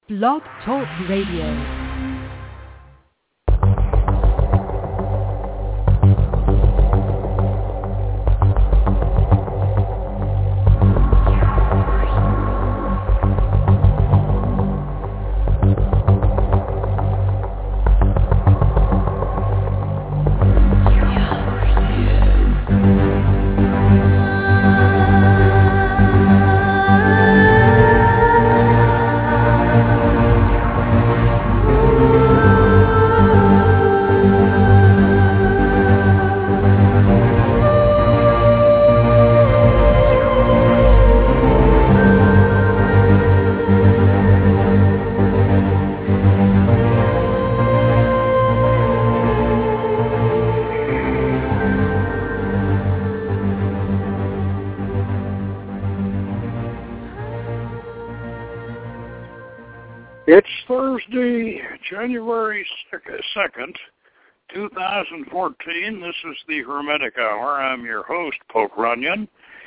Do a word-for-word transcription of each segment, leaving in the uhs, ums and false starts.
Blog Talk Radio. It's Thursday, January second, two thousand fourteen. This is the Hermetic Hour. I'm your host, Poke Runyon.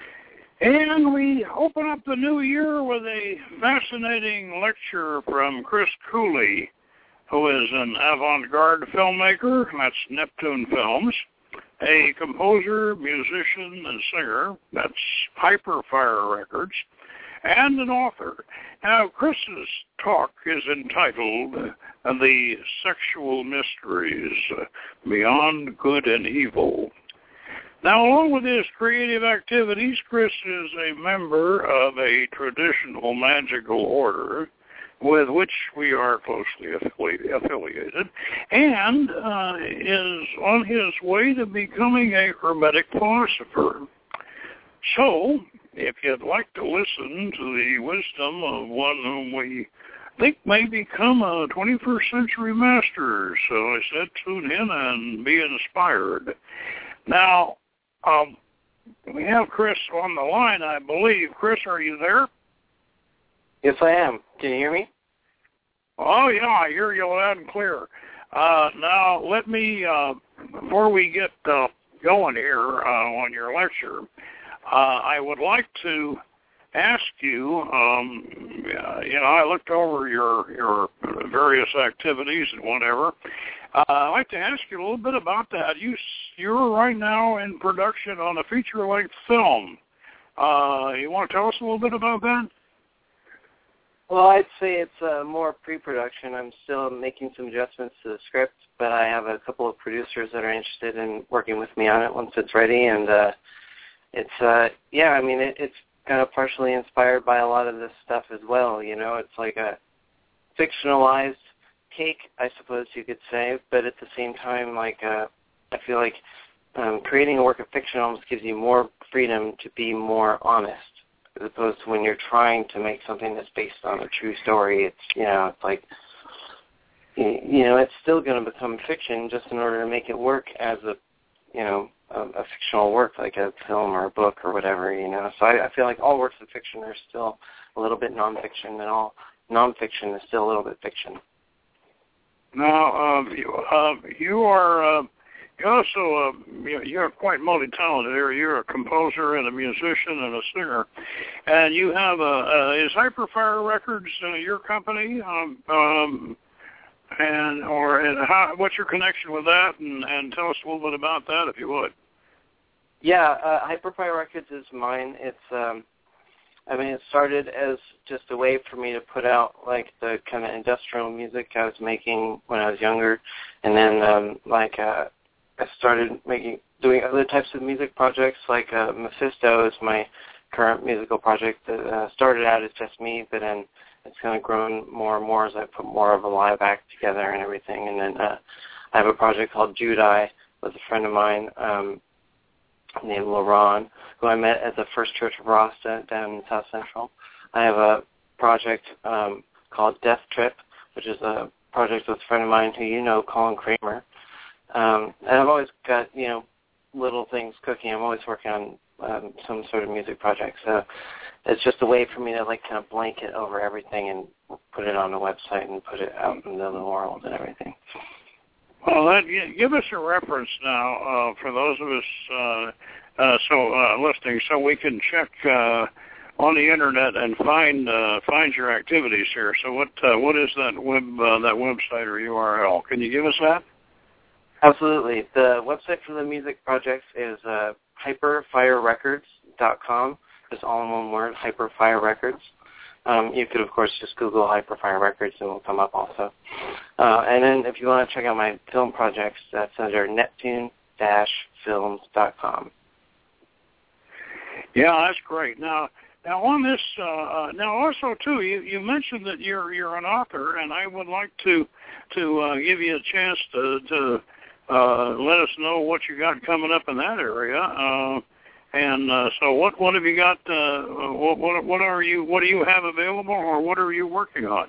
And we open up the new year with a fascinating lecture from Chris Cooley, who is an avant-garde filmmaker, that's Neptune Films, a composer, musician, and singer, that's Hyperfire Records, and an author. Now, Chris's talk is entitled uh, The Sexual Mysteries, uh, Beyond Good and Evil. Now, along with his creative activities, Chris is a member of a traditional magical order with which we are closely affili- affiliated, and uh, is on his way to becoming a Hermetic philosopher. So, if you'd like to listen to the wisdom of one whom we think may become a twenty-first century master, so I said tune in and be inspired. Now, um, we have Chris on the line, I believe. Chris, are you there? Yes, I am. Can you hear me? Oh, yeah, I hear you loud and clear. Uh, now, let me, uh, before we get uh, going here uh, on your lecture, Uh, I would like to ask you, um, uh, you know, I looked over your your various activities and whatever. Uh, I'd like to ask you a little bit about that. You, you're right now in production on a feature-length film. Uh, you want to tell us a little bit about that? Well, I'd say it's uh, more pre-production. I'm still making some adjustments to the script, but I have a couple of producers that are interested in working with me on it once it's ready, and uh, It's, uh, yeah, I mean, it, it's kind of partially inspired by a lot of this stuff as well, you know. It's like a fictionalized take, I suppose you could say, but at the same time, like, uh, I feel like um, creating a work of fiction almost gives you more freedom to be more honest, as opposed to when you're trying to make something that's based on a true story. It's, you know, it's like, you know, it's still going to become fiction just in order to make it work as a, you know, a, a fictional work, like a film or a book or whatever, you know. So I, I feel like all works of fiction are still a little bit nonfiction, and all nonfiction is still a little bit fiction. Now, um, you, uh, you are uh, you also uh, you're quite multi-talented here. You're a composer and a musician and a singer, and you have a, a is Hyperfire Records uh, your company? Um, um, And or and how, what's your connection with that? And, and tell us a little bit about that, if you would. Yeah, uh, Hyperfire Records is mine. It's, um, I mean, it started as just a way for me to put out like the kind of industrial music I was making when I was younger, and then um, like uh, I started making doing other types of music projects. Like uh, Mephisto is my current musical project that uh, started out as just me, but then it's kind of grown more and more as I put more of a live act together and everything. And then uh, I have a project called Judai with a friend of mine um, named Laron, who I met at the First Church of Rasta down in South Central. I have a project um, called Death Trip, which is a project with a friend of mine who you know, Colin Kramer. Um, and I've always got, you know, little things cooking. I'm always working on um, some sort of music project. So it's just a way for me to like kind of blanket over everything and put it on the website and put it out into the world and everything. Well, that, give us a reference now uh, for those of us uh, uh, so uh, listening, so we can check uh, on the internet and find uh, find your activities here. So what uh, what is that web uh, that website or U R L? Can you give us that? Absolutely. The website for the music projects is uh, hyperfire records dot com. It's all in one word, Hyperfire Records. Um, you could, of course, just Google Hyperfire Records and it will come up also. Uh, and then if you want to check out my film projects, that's under neptune dash films dot com. Yeah, that's great. Now, now on this, uh, now also too, you, you mentioned that you're you're an author, and I would like to to uh, give you a chance to to uh, let us know what you got coming up in that area. Uh, and uh, so, what what have you got? Uh, what what what are you what do you have available, or what are you working on?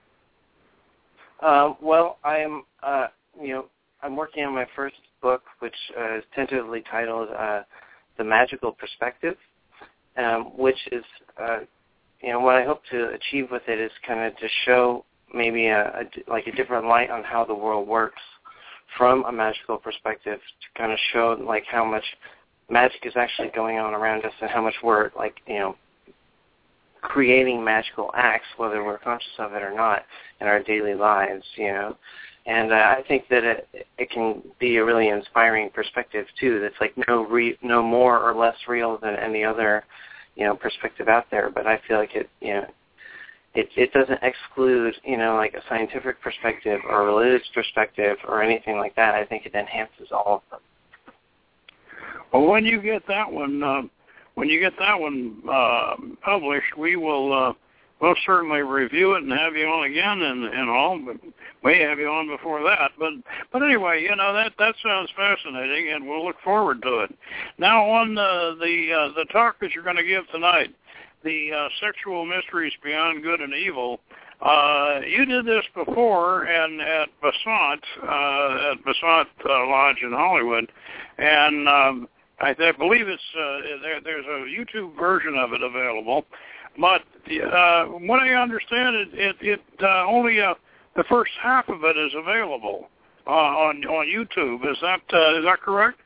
Uh, well, I'm uh, you know I'm working on my first book, which uh, is tentatively titled uh, "The Magical Perspective." Um, which is, uh, you know, what I hope to achieve with it is kind of to show maybe a, a, like a different light on how the world works from a magical perspective, to kind of show like how much magic is actually going on around us and how much we're like, you know, creating magical acts, whether we're conscious of it or not, in our daily lives, you know. And uh, I think that it, it can be a really inspiring perspective too. That's like no re, no more or less real than any other, you know, perspective out there. But I feel like it, you know, it it doesn't exclude, you know, like a scientific perspective or a religious perspective or anything like that. I think it enhances all of them. Well, when you get that one, uh, when you get that one uh, published, we will. Uh, We'll certainly review it and have you on again and, and all. But may have you on before that. But but anyway, you know, that, that sounds fascinating, and we'll look forward to it. Now, on the the, uh, the talk that you're going to give tonight, the uh, Sexual Mysteries Beyond Good and Evil, uh, you did this before and at Basant, uh, at Basant uh, Lodge in Hollywood, and um, I, I believe it's uh, there, there's a YouTube version of it available. But uh, what I understand, it, it, it uh, only uh, the first half of it is available uh, on on YouTube. Is that uh, is that correct?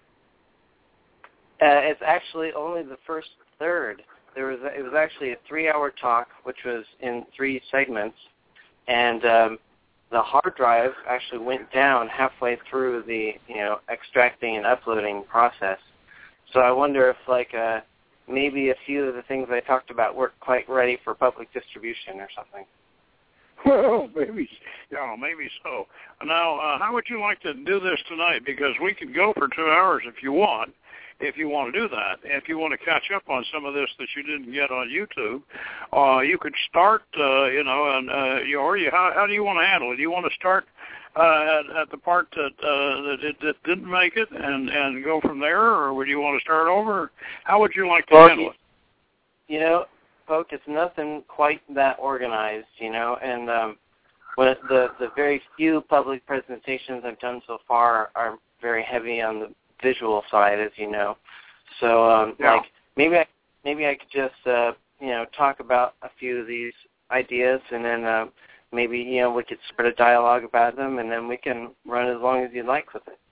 Uh, it's actually only the first third. There was a, it was actually a three-hour talk, which was in three segments, and um, the hard drive actually went down halfway through the you know extracting and uploading process. So I wonder if like a maybe a few of the things I talked about weren't quite ready for public distribution or something. Well, maybe, yeah, maybe so. Now, uh, how would you like to do this tonight? Because we could go for two hours if you want, if you want to do that. If you want to catch up on some of this that you didn't get on YouTube, uh, you could start, uh, you know, and uh, you, or you, how, how do you want to handle it? Do you want to start Uh, at, at the part that uh, that, it, that didn't make it, and, and go from there, or would you want to start over? How would you like to well, handle it? You know, Poke, it's nothing quite that organized, you know, and um, when the the very few public presentations I've done so far are very heavy on the visual side, as you know. So, um, yeah. like maybe I maybe I could just uh, you know talk about a few of these ideas, and then. Uh, Maybe, you know, we could spread a dialogue about them, and then we can run as long as you'd like with it.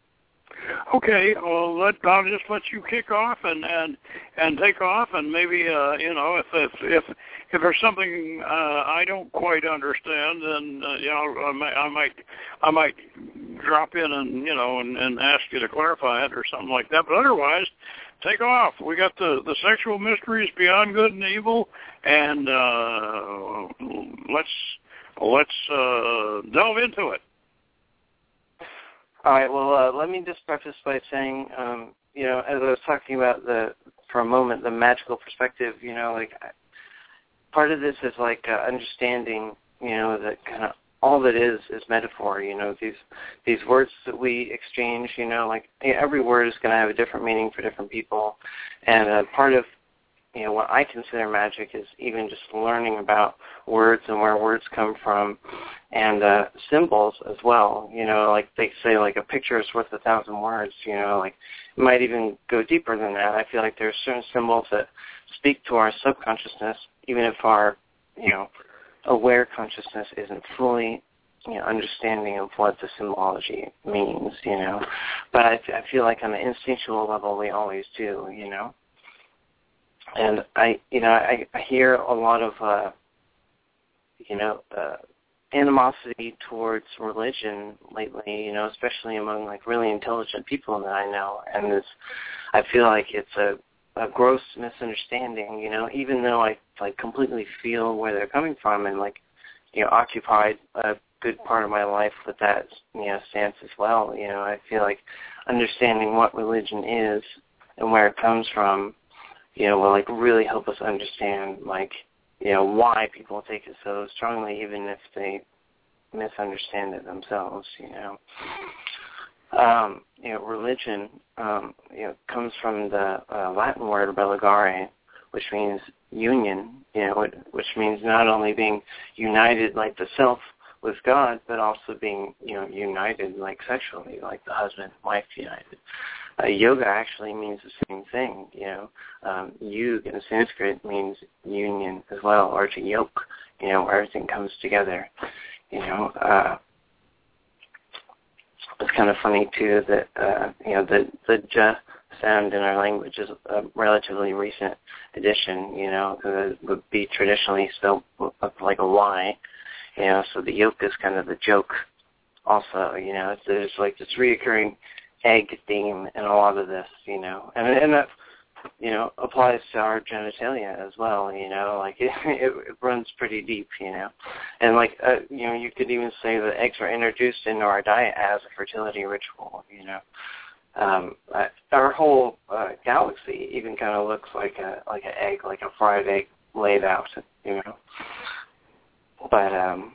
Okay, well, let, I'll just let you kick off and, and, and take off, and maybe, uh, you know, if if if, if there's something uh, I don't quite understand, then, uh, you know, I might, I might I might drop in and, you know, and, and ask you to clarify it or something like that. But otherwise, take off. We got the, the Sexual Mysteries Beyond Good and Evil, and uh, let's... Let's uh, delve into it. All right. Well, uh, let me just preface by saying, um, you know, as I was talking about the for a moment the magical perspective, you know, like part of this is like uh, understanding, you know, that kind of all that is is metaphor. You know, these these words that we exchange, you know, like every word is going to have a different meaning for different people, and uh, part of you know, what I consider magic is even just learning about words and where words come from, and uh, symbols as well. You know, like they say, like a picture is worth a thousand words. You know, like it might even go deeper than that. I feel like there's certain symbols that speak to our subconsciousness, even if our, you know, aware consciousness isn't fully, you know, understanding of what the symbology means. You know, but I, I feel like on the instinctual level, we always do. You know. and I, you know, I, I hear a lot of, uh, you know, uh, animosity towards religion lately, you know, especially among like really intelligent people that I know, and it's, I feel like it's a, a gross misunderstanding, you know, even though I like completely feel where they're coming from and like, you know, occupied a good part of my life with that, you know, stance as well. You know, I feel like understanding what religion is and where it comes from, you know, will like really help us understand like, you know, why people take it so strongly, even if they misunderstand it themselves, you know. Um, you know, religion, um, you know, comes from the uh, Latin word religare, which means union, you know, which means not only being united like the self with God, but also being, you know, united like sexually, like the husband and wife united. Uh, yoga actually means the same thing, you know. Um, yug in Sanskrit means union as well, or to yoke, you know, where everything comes together, you know. Uh, it's kind of funny, too, that, uh, you know, the, the j sound in our language is a relatively recent addition, you know, because it would be traditionally spelled like a Y, you know, so the yoke is kind of the joke also, you know. It's, there's like this reoccurring egg theme in a lot of this, you know, and, and that, you know, applies to our genitalia as well, you know, like it, it, it runs pretty deep, you know, and like, uh, you know, you could even say that eggs were introduced into our diet as a fertility ritual, you know. Um, uh, our whole uh, galaxy even kind of looks like a like an egg, like a fried egg laid out, you know. But um,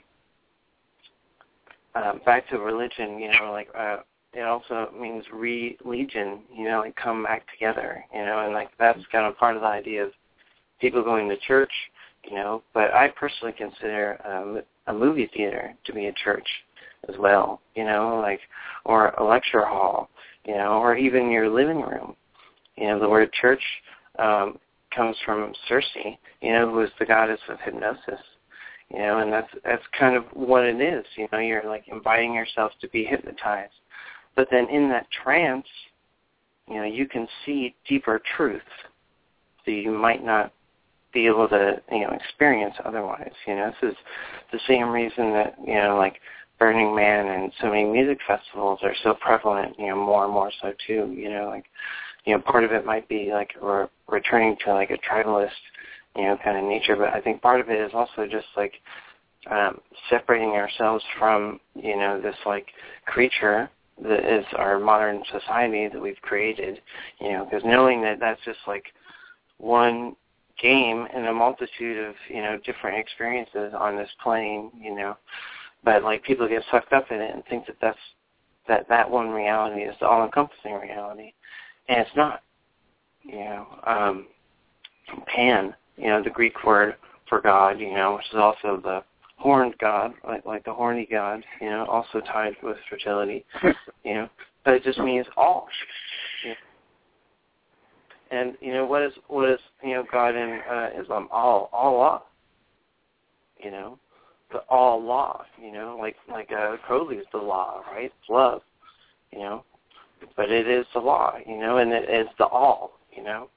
uh, back to religion, you know, like uh, it also means re-legion, you know, like come back together, you know, and like that's kind of part of the idea of people going to church, you know. But I personally consider um, a movie theater to be a church as well, you know, like, or a lecture hall, you know, or even your living room. You know, the word church um, comes from Circe, you know, who is the goddess of hypnosis, you know, and that's that's kind of what it is. You know, you're like inviting yourself to be hypnotized. But then in that trance, you know, you can see deeper truths that you might not be able to, you know, experience otherwise. You know, this is the same reason that, you know, like Burning Man and so many music festivals are so prevalent, you know, more and more so too, you know, like, you know, part of it might be like we're returning to like a tribalist, you know, kind of nature, but I think part of it is also just like um, separating ourselves from, you know, this like creature that is our modern society that we've created, you know, because knowing that that's just like one game in a multitude of, you know, different experiences on this plane, you know, but like people get sucked up in it and think that that's that that one reality is the all-encompassing reality, and it's not. You know, um, Pan, you know, the Greek word for God, you know, which is also the horned god, like like the horny god, you know, also tied with fertility, you know, but it just means all. You know? And you know what is what is you know God in uh, Islam? All Allah. You know. The all law, you know, like like uh, Crowley is the law, right? It's love, you know, but it is the law, you know, and it is the all, you know.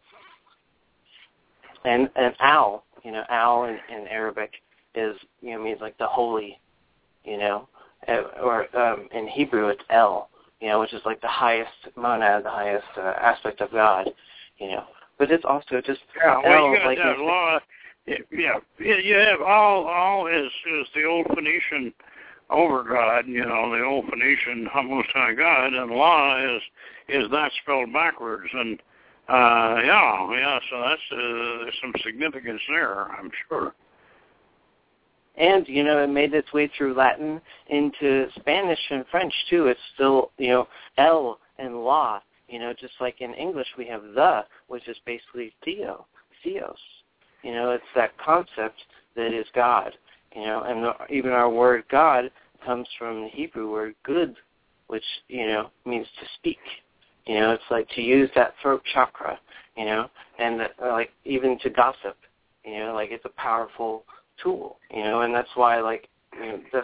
And and al, you know, al in, in Arabic is, you know, means like the holy, you know, or um, in Hebrew it's El, you know, which is like the highest monad, the highest uh, aspect of God, you know. But it's also just yeah, well, El, you got like that law. Yeah, you have all. All is is the old Phoenician over God. You know, the old Phoenician Most High God, and law is is that spelled backwards. And uh, yeah, yeah. So that's uh, there's some significance there, I'm sure. And you know, it made its way through Latin into Spanish and French too. It's still, you know, el and la. You know, just like in English we have the, which is basically theo, theos. You know, it's that concept that is God, you know, and the, even our word God comes from the Hebrew word good, which, you know, means to speak. You know, it's like to use that throat chakra, you know, and uh, like even to gossip, you know, like it's a powerful tool, you know, and that's why, like, you know, that's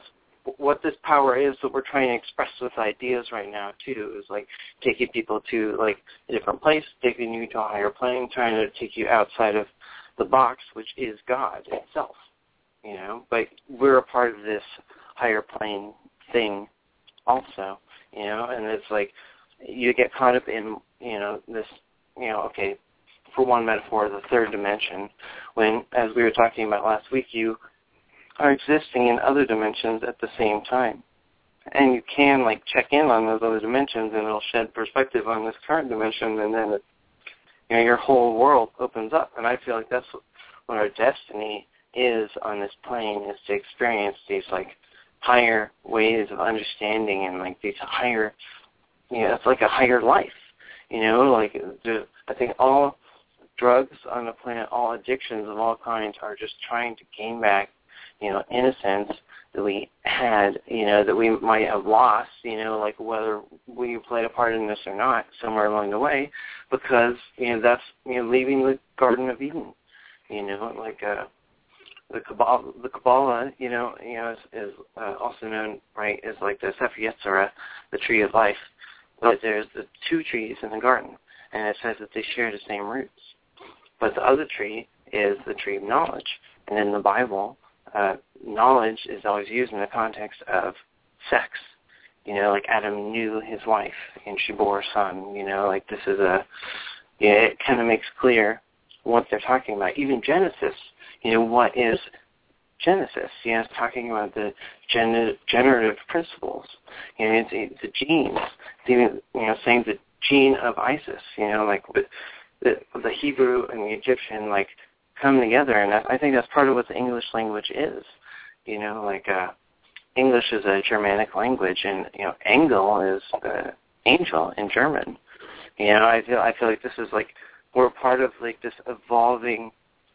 what this power is that we're trying to express with ideas right now, too, is, like, taking people to, like, a different place, taking you to a higher plane, trying to take you outside of the box, which is God itself, you know. But we're a part of this higher plane thing also, you know, and it's like you get caught up in, you know, this, you know, okay, for one metaphor, the third dimension, when, as we were talking about last week, you are existing in other dimensions at the same time. And you can, like, check in on those other dimensions, and it'll shed perspective on this current dimension, and then, it, you know, your whole world opens up. And I feel like that's what our destiny is on this plane, is to experience these, like, higher ways of understanding and, like, these higher, you know, it's like a higher life, you know, like, the, I think all drugs on the planet, all addictions of all kinds are just trying to gain back, you know, innocence that we had, you know, that we might have lost, you know, like whether we played a part in this or not somewhere along the way, because, you know, that's, you know, leaving the Garden of Eden, you know, like uh, the Kabbalah, the Kabbalah, you know, you know, is, is uh, also known, right, as like the Sefer Yetzirah, the tree of life, but there's the two trees in the garden, and it says that they share the same roots. But the other tree is the tree of knowledge, and in the Bible, Uh, knowledge is always used in the context of sex. You know, like Adam knew his wife, and she bore a son. You know, like this is a, yeah, it kind of makes clear what they're talking about. Even Genesis, you know, what is Genesis? You know, it's talking about the gener- generative principles. You know, it's, it's the genes. It's even, you know, saying the gene of Isis. You know, like with the, the Hebrew and the Egyptian, like, come together, and I think that's part of what the English language is. You know, like uh, English is a Germanic language, and you know, Engel is uh, angel in German. You know, I feel I feel like this is like we're part of like this evolving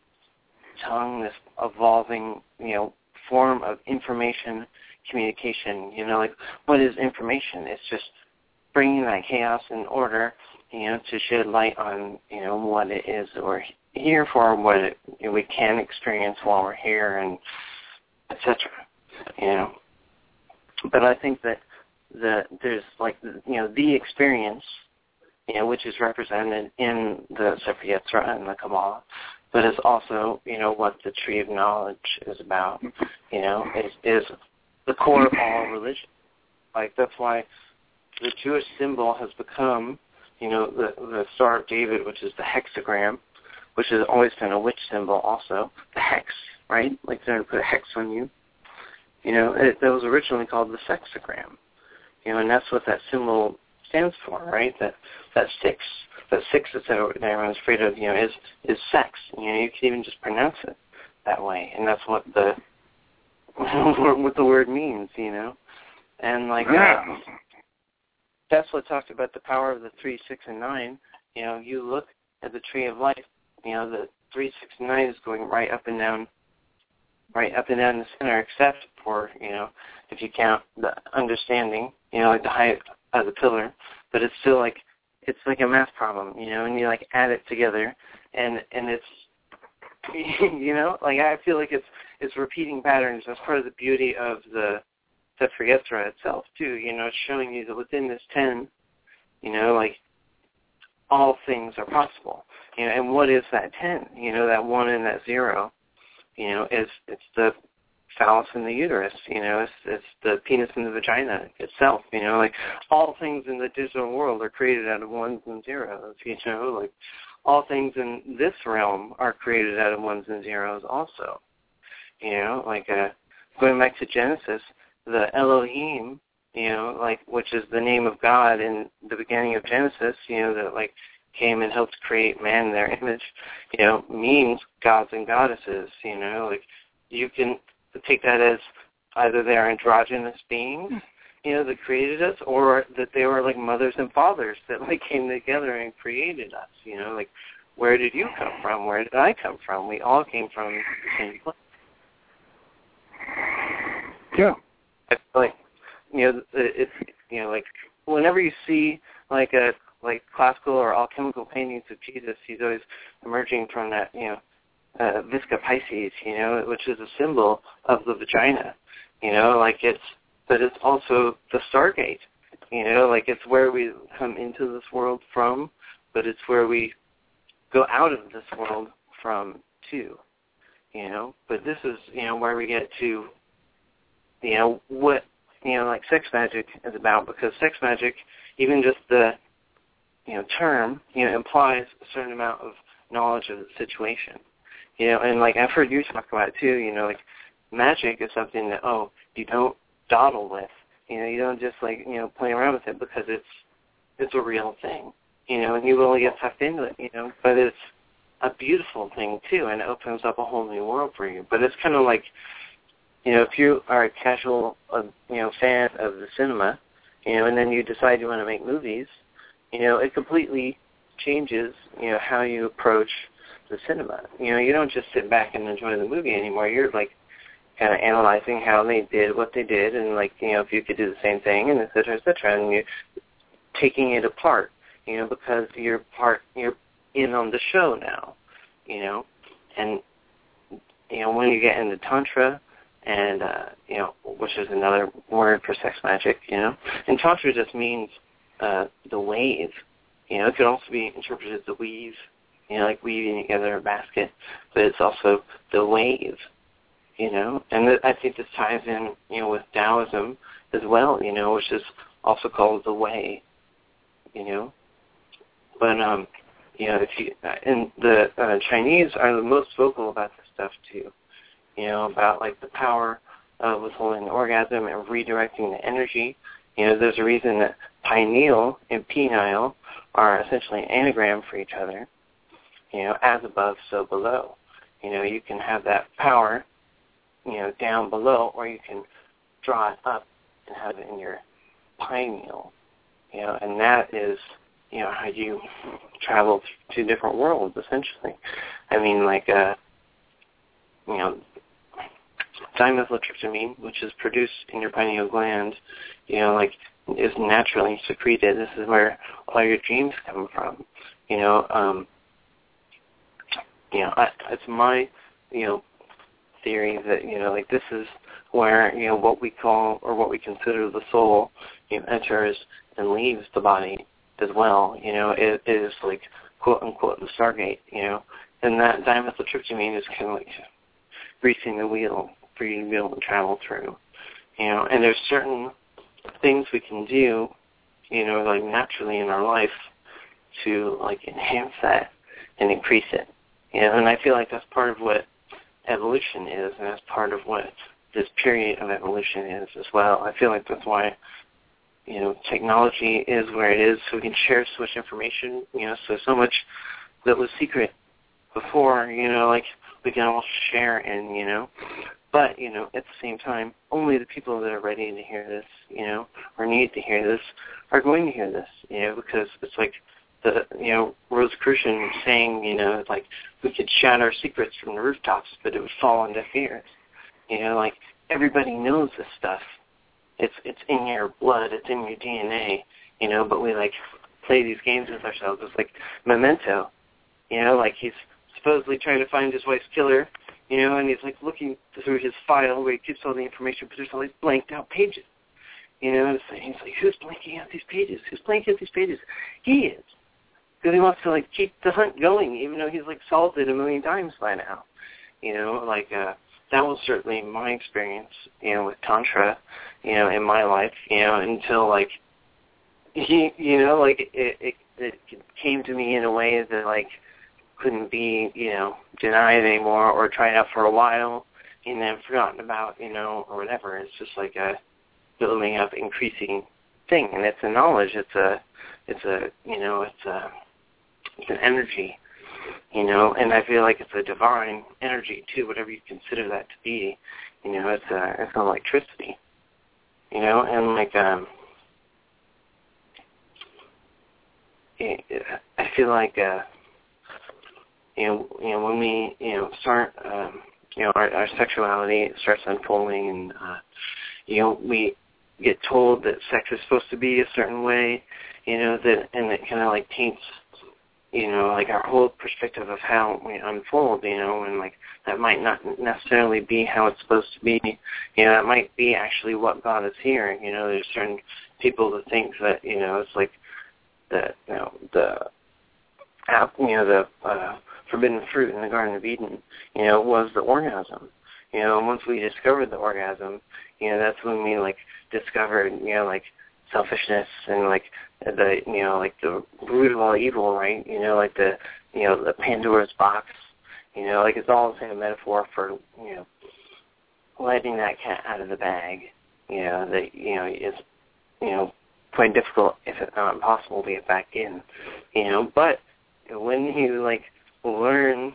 tongue, this evolving, you know, form of information communication. You know, like what is information? It's just bringing that chaos and order, you know, to shed light on, you know, what it is that we're here for, what it, you know, we can experience while we're here, and et cetera. You know, but I think that the there's like you know the experience, you know, which is represented in the Sefer Yetzirah and the Kabbalah, but it's also, you know, what the tree of knowledge is about. You know, is is the core of all religion. Like that's why the Jewish symbol has become, you know, the the Star of David, which is the hexagram, which has always been a witch symbol also, the hex, right? Like they're going to put a hex on you. You know, it, that was originally called the sexagram. You know, and that's what that symbol stands for, right? That that six, that six that everyone's afraid of, you know, is is sex. You know, you can even just pronounce it that way, and that's what the what the word means, you know. And like yeah. uh, Tesla talked about the power of the three, six, and nine. You know, you look at the tree of life. You know, the three, six, and nine is going right up and down, right up and down the center, except for, you know, if you count the understanding, you know, like the height of the pillar, but it's still like, it's like a math problem, you know, and you like add it together, and and it's, you know, like I feel like it's it's repeating patterns. That's part of the beauty of the Sefer Yetzirah itself too. You know, it's showing you that within this ten, you know, like all things are possible. You know, and what is that ten? You know, that one and that zero. You know, is it's the phallus in the uterus. You know, it's it's the penis in the vagina itself. You know, like all things in the digital world are created out of ones and zeros. You know, like all things in this realm are created out of ones and zeros also. You know, like uh, going back to Genesis, the Elohim, you know, like which is the name of God in the beginning of Genesis. You know, that like came and helped create man in their image, you know, means gods and goddesses, you know, like you can take that as either they're androgynous beings, you know, that created us, or that they were like mothers and fathers that like came together and created us, you know, like where did you come from? Where did I come from? We all came from the same place. Yeah. I feel like, you know, it's, you know, like whenever you see like a like classical or alchemical paintings of Jesus, he's always emerging from that, you know, uh, Visca Pisces, you know, which is a symbol of the vagina. You know, like it's but it's also the Stargate. You know, like it's where we come into this world from, but it's where we go out of this world from too. You know, but this is, you know, where we get to, you know, what, you know, like sex magic is about, because sex magic, even just the, you know, term, you know, implies a certain amount of knowledge of the situation. You know, and like I've heard you talk about it too, you know, like magic is something that, oh, you don't dawdle with. You know, you don't just like, you know, play around with it because it's it's a real thing. You know, and you really get sucked into it, you know, but it's a beautiful thing too, and it opens up a whole new world for you. But it's kind of like, you know, if you are a casual, uh, you know, fan of the cinema, you know, and then you decide you want to make movies, you know, it completely changes, you know, how you approach the cinema. You know, you don't just sit back and enjoy the movie anymore. You're like kind of analyzing how they did what they did, and like, you know, if you could do the same thing, and et cetera, et cetera, and you're taking it apart, you know, because you're part, you're in on the show now, you know, and you know, when you get into Tantra, and uh, you know, which is another word for sex magic, you know, and Tantra just means uh, the wave. You know, it could also be interpreted as the weave, you know, like weaving together a basket, but it's also the wave, you know, and th- I think this ties in, you know, with Taoism as well, you know, which is also called the way, you know, but, um, you know, if you, and the uh, Chinese are the most vocal about this stuff too, you know, about like the power of withholding the orgasm and redirecting the energy. You know, there's a reason that pineal and penile are essentially an anagram for each other, you know, as above, so below. You know, you can have that power, you know, down below, or you can draw it up and have it in your pineal, you know, and that is, you know, how you travel to different worlds, essentially. I mean, like, uh, you know, dimethyltryptamine, which is produced in your pineal gland, you know, like, is naturally secreted. This is where all your dreams come from. You know, um, you know, I, it's my, you know, theory that, you know, like this is where, you know, what we call or what we consider the soul, you know, enters and leaves the body as well. You know, it, it is like, quote unquote, the Stargate, you know, and that dimethyltryptamine is kind of like greasing the wheel for you to be able to travel through. You know, and there's certain things we can do, you know, like naturally in our life to like enhance that and increase it. You know, and I feel like that's part of what evolution is, and that's part of what this period of evolution is as well. I feel like that's why, you know, technology is where it is, so we can share so much information, you know, so so much that was secret before, you know, like we can all share in, you know. But, you know, at the same time, only the people that are ready to hear this, you know, or need to hear this, are going to hear this, you know, because it's like the, you know, Rosicrucian saying, you know, like we could shout our secrets from the rooftops, but it would fall on deaf ears. You know, like everybody knows this stuff. It's it's in your blood, it's in your D N A, you know, but we like play these games with ourselves. It's like Memento, you know, like he's supposedly trying to find his wife's killer, you know, and he's like looking through his file where he keeps all the information, but there's all these blanked out pages. You know, and it's like, he's like, who's blanking out these pages? Who's blanking out these pages? He is. Because he wants to, like, keep the hunt going, even though he's, like, solved it a million times by now. You know, like, uh, that was certainly my experience, you know, with Tantra, you know, in my life, you know, until, like, he, you know, like, it, it, it came to me in a way that, like, couldn't be, you know, denied anymore or tried out for a while and then forgotten about, you know, or whatever. It's just like a building up, increasing thing, and it's a knowledge. It's a, it's a, you know, it's a, it's an energy, you know, and I feel like it's a divine energy too, whatever you consider that to be. You know, it's a, it's electricity, you know, and like, um, I feel like, uh, you know, you know, when we, you know, start, um, you know, our, our sexuality starts unfolding, and uh, you know, we get told that sex is supposed to be a certain way, you know, that, and it kind of like taints, you know, like our whole perspective of how we unfold, you know, and like that might not necessarily be how it's supposed to be. You know, that might be actually what God is hearing. You know, there's certain people that think that, you know, it's like the, you know, the, you know, the uh, forbidden fruit in the Garden of Eden, you know, was the orgasm. You know, and once we discovered the orgasm, you know, that's when we, like, discovered, you know, like, selfishness and, like, the, you know, like, the root of all evil, right? You know, like the, you know, the Pandora's box. You know, like, it's all the same metaphor for, you know, letting that cat out of the bag. You know, that, you know, is, you know, quite difficult, if it's not impossible, to get back in. You know, but when you, like, learn,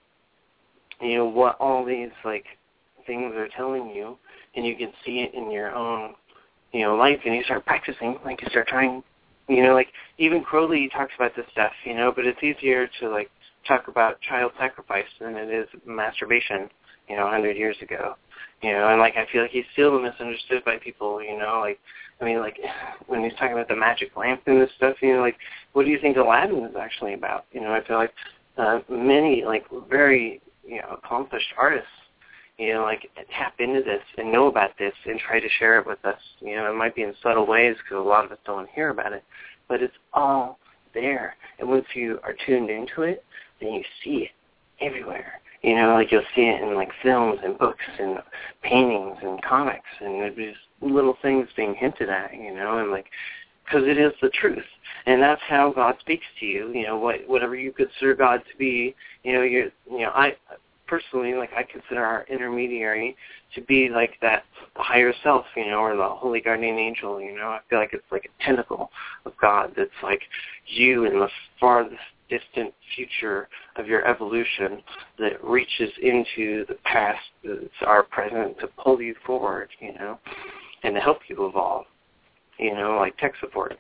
you know, what all these, like, things are telling you, and you can see it in your own, you know, life, and you start practicing, like, you start trying, you know, like, even Crowley talks about this stuff, you know, but it's easier to, like, talk about child sacrifice than it is masturbation, you know, a hundred years ago, you know, and, like, I feel like he's still misunderstood by people, you know, like, I mean, like, when he's talking about the magic lamp and this stuff, you know, like, what do you think Aladdin is actually about? You know, I feel like uh, many, like, very, you know, accomplished artists, you know, like, tap into this and know about this and try to share it with us. You know, it might be in subtle ways because a lot of us don't hear about it, but it's all there. And once you are tuned into it, then you see it everywhere. You know, like, you'll see it in, like, films and books and paintings and comics, and there's little things being hinted at, you know, and, like, because it is the truth. And that's how God speaks to you, you know, what, whatever you consider God to be, you know, you're, you know, I... personally, like, I consider our intermediary to be like that higher self, you know, or the holy guardian angel, you know. I feel like it's like a tentacle of God that's like you in the farthest distant future of your evolution that reaches into the past that's our present to pull you forward, you know, and to help you evolve, you know, like tech support.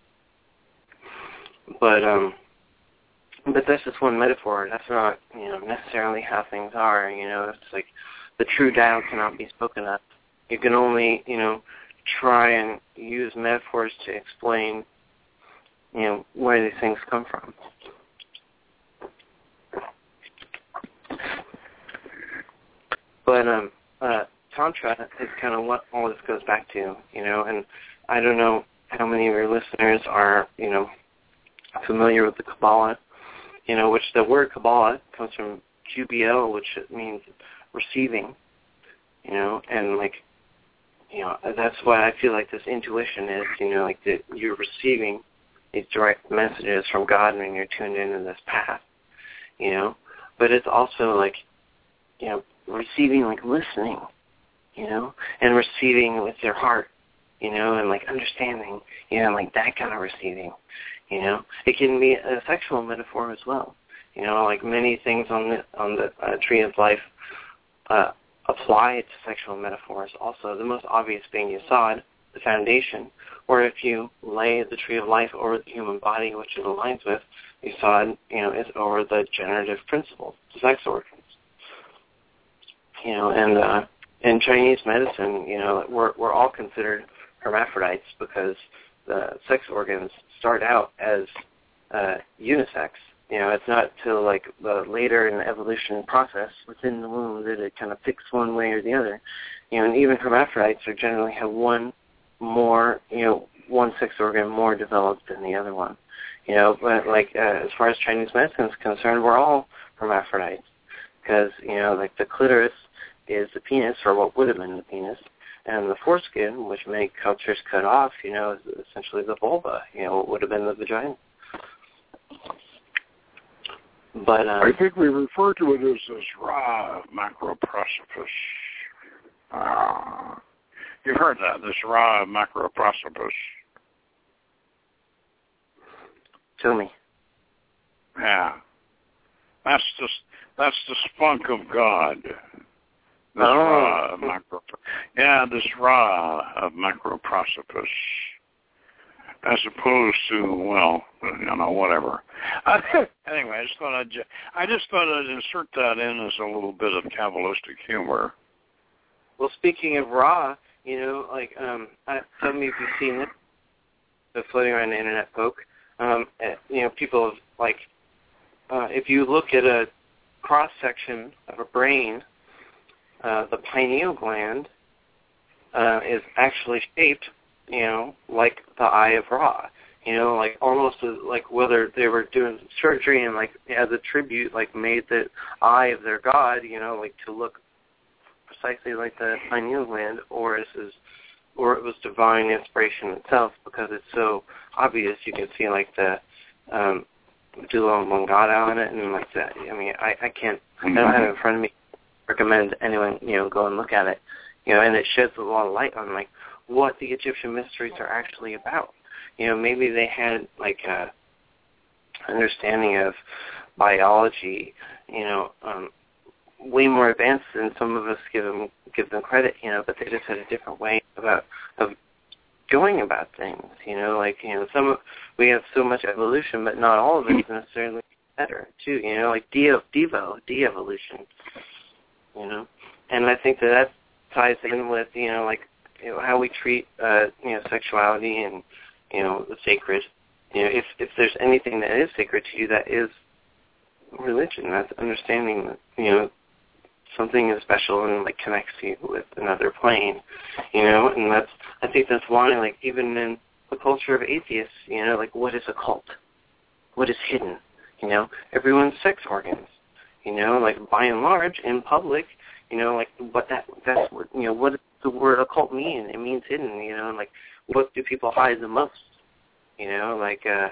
But, um, But that's just one metaphor. That's not, you know, necessarily how things are. You know, it's like the true Tao cannot be spoken of. You can only, you know, try and use metaphors to explain, you know, where these things come from. But um, uh, Tantra is kind of what all this goes back to, you know, and I don't know how many of your listeners are, you know, familiar with the Kabbalah. You know, which the word Kabbalah comes from Q B L, which means receiving, you know, and, like, you know, that's what I feel like this intuition is, you know, like that you're receiving these direct messages from God when you're tuned into this path, you know, but it's also, like, you know, receiving, like, listening, you know, and receiving with your heart, you know, and, like, understanding, you know, like that kind of receiving. You know, it can be a sexual metaphor as well. You know, like many things on the on the uh, Tree of Life uh, apply to sexual metaphors. Also, the most obvious being Yesod, the foundation, or if you lay the Tree of Life over the human body, which it aligns with, Yesod, you know, is over the generative principle, sex organs. You know, and uh, in Chinese medicine, you know, we're we're all considered hermaphrodites because the sex organs start out as uh, unisex. You know, it's not till like the later in the evolution process within the womb that it kind of picks one way or the other. You know, and even hermaphrodites are generally have one more, you know, one sex organ more developed than the other one. You know, but like uh, as far as Chinese medicine is concerned, we're all hermaphrodites because, you know, like the clitoris is the penis, or what would have been the penis. And the foreskin, which many cultures cut off, you know, is essentially the vulva. You know, it would have been the vagina. But um, I think we refer to it as this Ra macroprosopis. Ah, you've heard that, this Ra macroprosopis. Tell me. Yeah, that's the that's the spunk of God. This oh. Ra of macro, yeah, this Ra of macroprosopis, as opposed to, well, you know, whatever. Anyway, I just thought I'd, I just thought I'd insert that in as a little bit of Kabbalistic humor. Well, speaking of Ra, you know, like, um, I, tell me if you've seen it, the floating around the internet folk. Um, you know, people have, like, uh, if you look at a cross-section of a brain, uh, the pineal gland uh, is actually shaped, you know, like the Eye of Ra. You know, like almost as, like whether they were doing surgery and like as a tribute, like made the eye of their god, you know, like to look precisely like the pineal gland, or it is, or it was divine inspiration itself, because it's so obvious. You can see like the um, medulla oblongata on it, and like that. I mean, I, I can't. I don't have it in front of me. Recommend anyone, you know, go and look at it. You know, and it sheds a lot of light on like what the Egyptian mysteries are actually about. You know, maybe they had like a understanding of biology, you know, um, way more advanced than some of us give them give them credit. You know, but they just had a different way about of going about things. You know, like you know, some of, we have so much evolution, but not all of it is necessarily better too. You know, like de devo de-evolution. You know, and I think that that ties in with you know like you know how we treat uh, you know sexuality and you know, the sacred. You know, if if there's anything that is sacred to you, that is religion. That's understanding that, you know, something is special and like connects you with another plane. You know, and that's I think that's why, like, even in the culture of atheists, you know, like, what is a cult? What is hidden? You know, everyone's sex organs. You know, like by and large in public, you know, like what that that's what you know, what does the word occult mean? It means hidden, you know, and like what do people hide the most? You know, like, uh,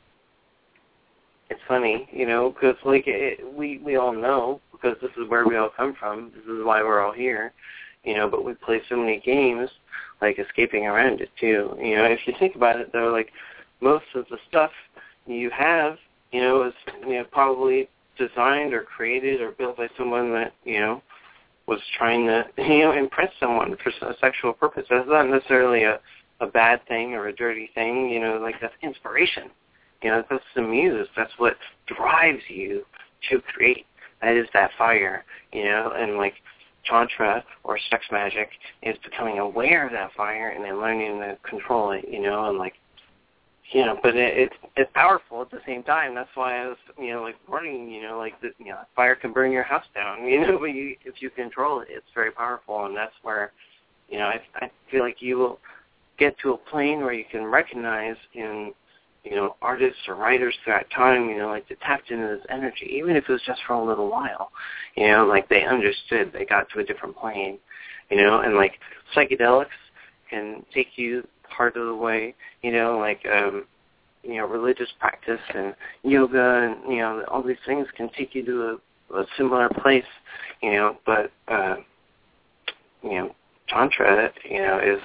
it's funny, you know, because, like, it, we, we all know, because this is where we all come from, this is why we're all here, you know, but we play so many games, like, escaping around it, too. You know, if you think about it, though, like, most of the stuff you have, you know, is, you know, probably designed or created or built by someone that, you know, was trying to, you know, impress someone for a sexual purpose. That's not necessarily a a bad thing or a dirty thing, you know, like that's inspiration. You know, that's the muse. That's what drives you to create. That is that fire, you know, and like Tantra or sex magic is becoming aware of that fire and then learning to control it, you know, and like, you know, but it, it's it's powerful at the same time. That's why I was, you know, like warning, you know, like the, you know, fire can burn your house down, you know, but you, if you control it, it's very powerful, and that's where, you know, I, I feel like you will get to a plane where you can recognize in, you know, artists or writers throughout time, you know, like they tapped into this energy, even if it was just for a little while, you know, like they understood, they got to a different plane, you know, and like psychedelics can take you part of the way, you know, like, um, you know, religious practice and yoga and, you know, all these things can take you to a, a similar place, you know, but, uh, you know, Tantra, you know, is,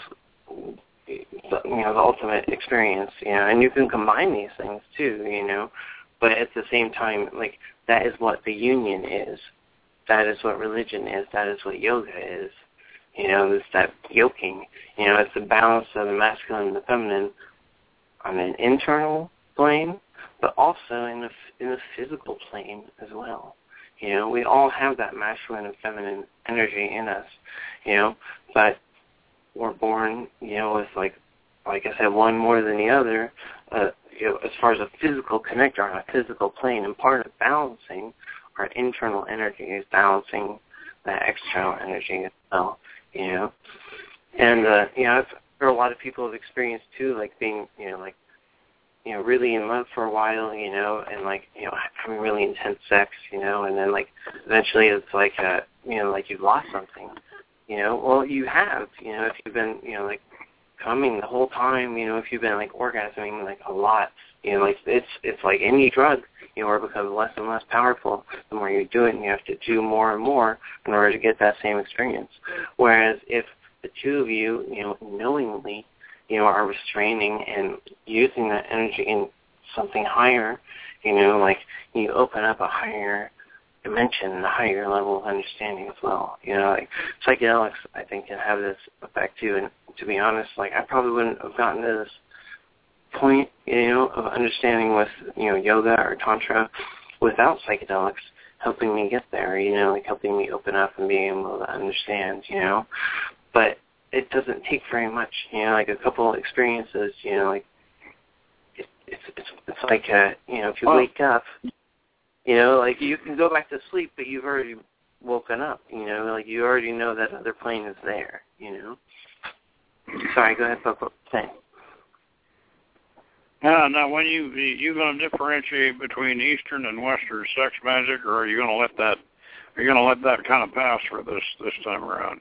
you know, the ultimate experience, you know, and you can combine these things too, you know, but at the same time, like, that is what the union is. That is what religion is. That is what yoga is. You know, it's that yoking. You know, it's the balance of the masculine and the feminine on an internal plane, but also in the, in the physical plane as well. You know, we all have that masculine and feminine energy in us, you know, but we're born, you know, with like, like I said, one more than the other, uh, you know, as far as a physical connector on a physical plane, and part of balancing our internal energy is balancing that external energy as well, you know. And, uh, you know, I've heard a lot of people have experienced, too, like being, you know, like, you know, really in love for a while, you know, and, like, you know, having really intense sex, you know, and then, like, eventually it's like, uh, you know, like you've lost something. You know, well, you have, you know, if you've been, you know, like, coming the whole time, you know, if you've been, like, orgasming, like, a lot, you know, like, it's it's like any drug, you know, where it becomes less and less powerful the more you do it, and you have to do more and more in order to get that same experience. Whereas if the two of you, you know, knowingly, you know, are restraining and using that energy in something higher, you know, like, you open up a higher dimension, a higher level of understanding as well. You know, like psychedelics, I think, can have this effect too. And to be honest, like I probably wouldn't have gotten to this point, you know, of understanding with, you know, yoga or tantra without psychedelics helping me get there. You know, like helping me open up and being able to understand. You know, but it doesn't take very much. You know, like a couple experiences. You know, like it, it's it's it's like a, you know, if you wake up. You know, like you can go back to sleep, but you've already woken up. You know, like you already know that other plane is there. You know. Sorry, go ahead, Popo. Thanks. Uh, now, when you you going to differentiate between Eastern and Western sex magic, or are you going to let that are you going to let that kind of pass for this this time around?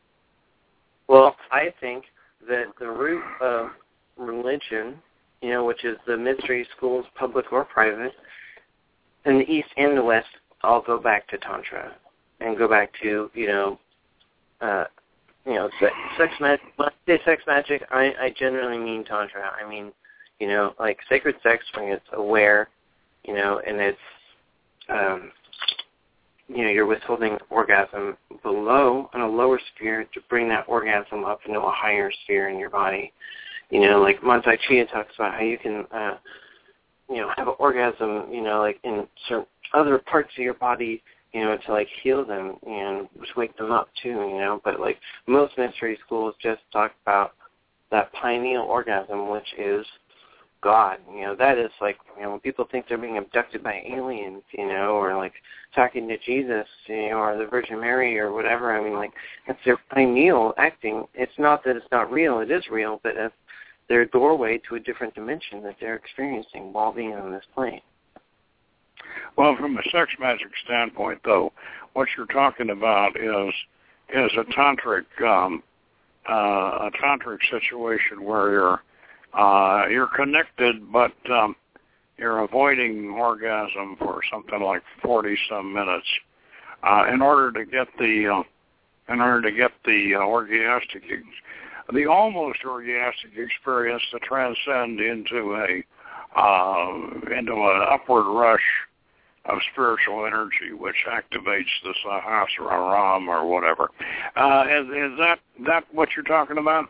Well, I think that the root of religion, you know, which is the mystery schools, public or private, in the East and the West, all go back to Tantra and go back to, you know, uh, you know, sex, sex magic. When I say sex magic, I, I generally mean Tantra. I mean, you know, like sacred sex when it's aware, you know, and it's, um, you know, you're withholding orgasm below on a lower sphere to bring that orgasm up into a higher sphere in your body. You know, like Mantai Chia talks about how you can, uh, you know, have an orgasm, you know, like in certain other parts of your body, you know, to like heal them and just wake them up too, you know. But like most mystery schools just talk about that pineal orgasm, which is God. You know, that is like, you know, when people think they're being abducted by aliens, you know, or like talking to Jesus, you know, or the Virgin Mary or whatever. I mean, like, that's their pineal acting. It's not that it's not real. It is real, but it's their doorway to a different dimension that they're experiencing while being on this plane. Well, from a sex magic standpoint, though, what you're talking about is is a tantric um, uh, a tantric situation where you're uh, you're connected, but um, you're avoiding orgasm for something like forty some minutes uh, in order to get the uh, in order to get the uh, orgastic the almost orgastic experience to transcend into a uh, into an upward rush of spiritual energy, which activates the Sahasrara or whatever. Uh, is, is that that what you're talking about?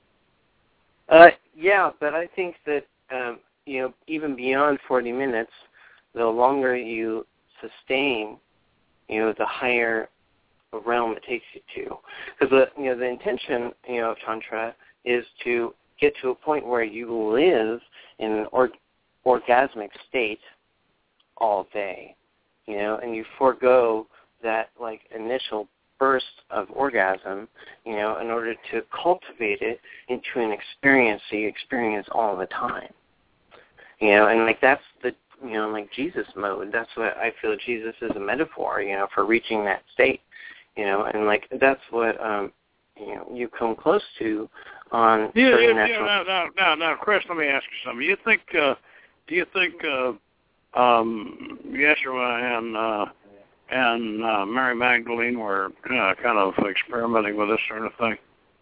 Uh, yeah, but I think that um, you know, even beyond forty minutes, the longer you sustain, you know, the higher realm it takes you to. Because the you know the intention you know of Tantra is to get to a point where you live in an or- orgasmic state all day, you know, and you forego that like initial burst of orgasm, you know, in order to cultivate it into an experience that you experience all the time, you know, and like that's the, you know, like Jesus mode. That's what I feel Jesus is a metaphor, you know, for reaching that state, you know, and like that's what um, you know you come close to on yeah, certain yeah, natural. Yeah, now, now, now, now, Chris, let me ask you something. You think? Uh, do you think? Uh, Um, Yeshua and uh, and uh, Mary Magdalene were uh, kind of experimenting with this sort of thing.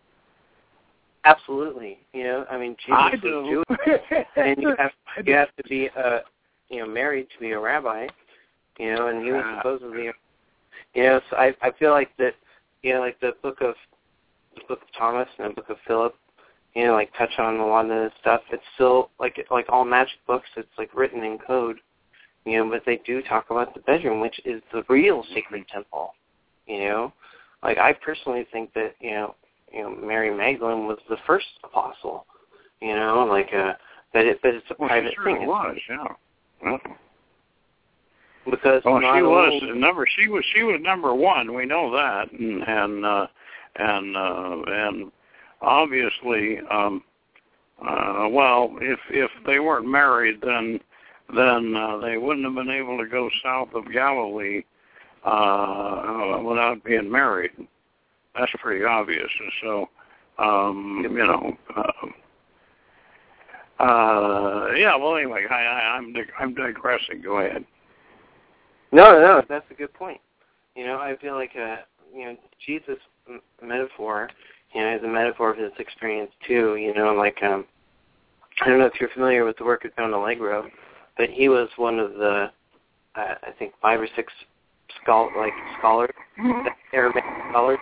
Absolutely, you know. I mean, Jesus I was do. Jewish, and you have you have to be uh, you know married to be a rabbi, you know, and he was supposedly, you know. So I I feel like that, you know, like the book of the book of Thomas and the book of Philip, you know, like touch on a lot of this stuff. It's still like like all magic books. It's like written in code. You know, but they do talk about the bedroom, which is the real sacred temple. You know, like I personally think that you know, you know, Mary Magdalene was the first apostle. You know, like uh, but it, but it's a well, private she thing. It was, yeah. Well, because well, not she was only, number. She was she was number one. We know that, and and uh, and uh, and obviously, um, uh, well, if if they weren't married, then. then uh, they wouldn't have been able to go south of Galilee uh, without being married. That's pretty obvious. And so, um, you know, uh, uh, yeah. Well, anyway, I, I, I'm dig- I'm digressing. Go ahead. No, no, that's a good point. You know, I feel like uh, you know Jesus' m- metaphor, you know, is a metaphor of his experience too. You know, like um, I don't know if you're familiar with the work of Don Allegro. But he was one of the, uh, I think, five or six schol- like scholars, mm-hmm. Arabic scholars.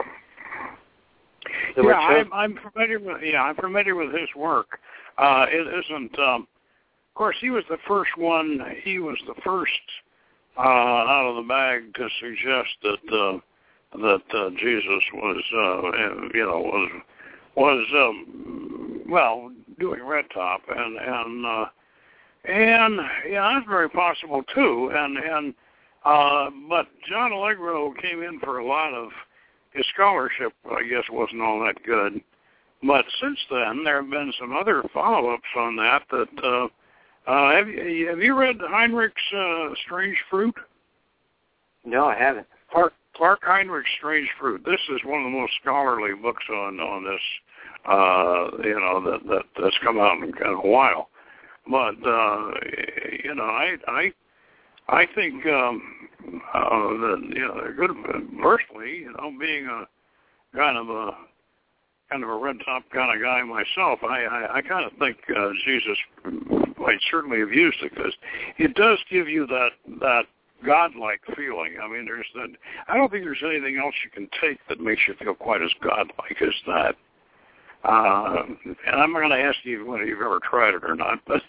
Yeah, I'm, I'm familiar with. Yeah, I'm familiar with his work. Uh, it isn't. Um, of course, he was the first one. He was the first uh, out of the bag to suggest that uh, that uh, Jesus was, uh, you know, was was um, well doing red top and and. Uh, And yeah, that's very possible too. And and uh, but John Allegro came in for a lot of his scholarship. I guess wasn't all that good. But since then, there have been some other follow-ups on that. That uh, uh, have you have you read Heinrich's uh, Strange Fruit? No, I haven't. Clark, Clark Heinrich's Strange Fruit. This is one of the most scholarly books on on this. Uh, you know that, that that's come out in, in a while. But uh, you know, I I I think um, uh, that you know they're good. Personally, you know, being a kind of a kind of a red top kind of guy myself, I I, I kind of think uh, Jesus might certainly have used it because it does give you that that godlike feeling. I mean, there's that. I don't think there's anything else you can take that makes you feel quite as godlike as that. Uh, and I'm not going to ask you whether you've ever tried it or not, but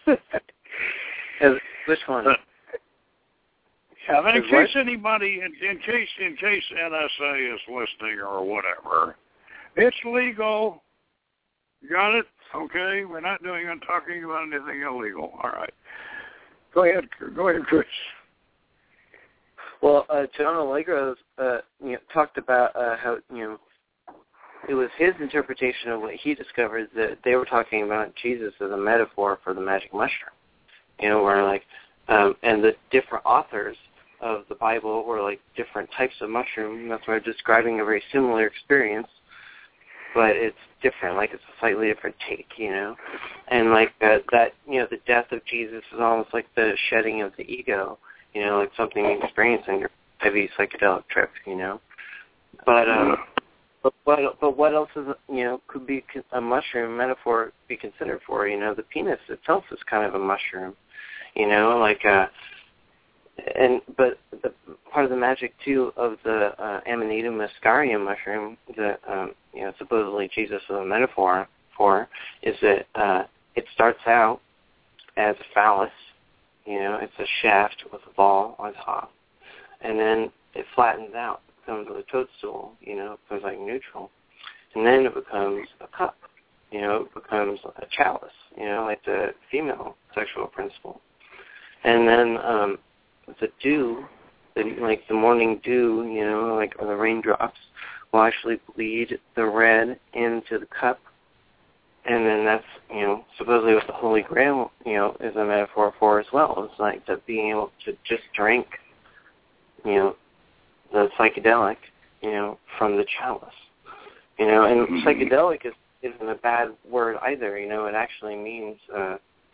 which one? Uh, yeah, but in case anybody, in, in case in case N S A is listening or whatever, it's legal. You got it? Okay, we're not doing and talking about anything illegal. All right, go ahead, go ahead, Chris. Well, uh, John Allegro uh, you know, talked about uh, how you know. It was his interpretation of what he discovered that they were talking about Jesus as a metaphor for the magic mushroom. You know, where like, um, and the different authors of the Bible were like different types of mushroom. That's why they're describing a very similar experience, but it's different. Like it's a slightly different take, you know. And like uh, that, you know, the death of Jesus is almost like the shedding of the ego. You know, like something you experience in your heavy psychedelic trip. You know, but. Um, But what, but what else is, you know, could be a mushroom metaphor be considered for? You know, the penis itself is kind of a mushroom, you know, like, uh, and, but the part of the magic, too, of the uh, Amanita muscaria mushroom that, um, you know, supposedly Jesus is a metaphor for, is that uh, it starts out as a phallus, you know, it's a shaft with a ball on top, and then it flattens out. Becomes a toadstool, you know, it becomes like neutral. And then it becomes a cup, you know, it becomes a chalice, you know, like the female sexual principle. And then um, the dew, the, like the morning dew, you know, like or the raindrops, will actually bleed the red into the cup. And then that's, you know, supposedly what the Holy Grail, you know, is a metaphor for as well. It's like the being able to just drink, you know, the psychedelic, you know, from the chalice, you know, and psychedelic is, isn't a bad word either, you know, it actually means uh,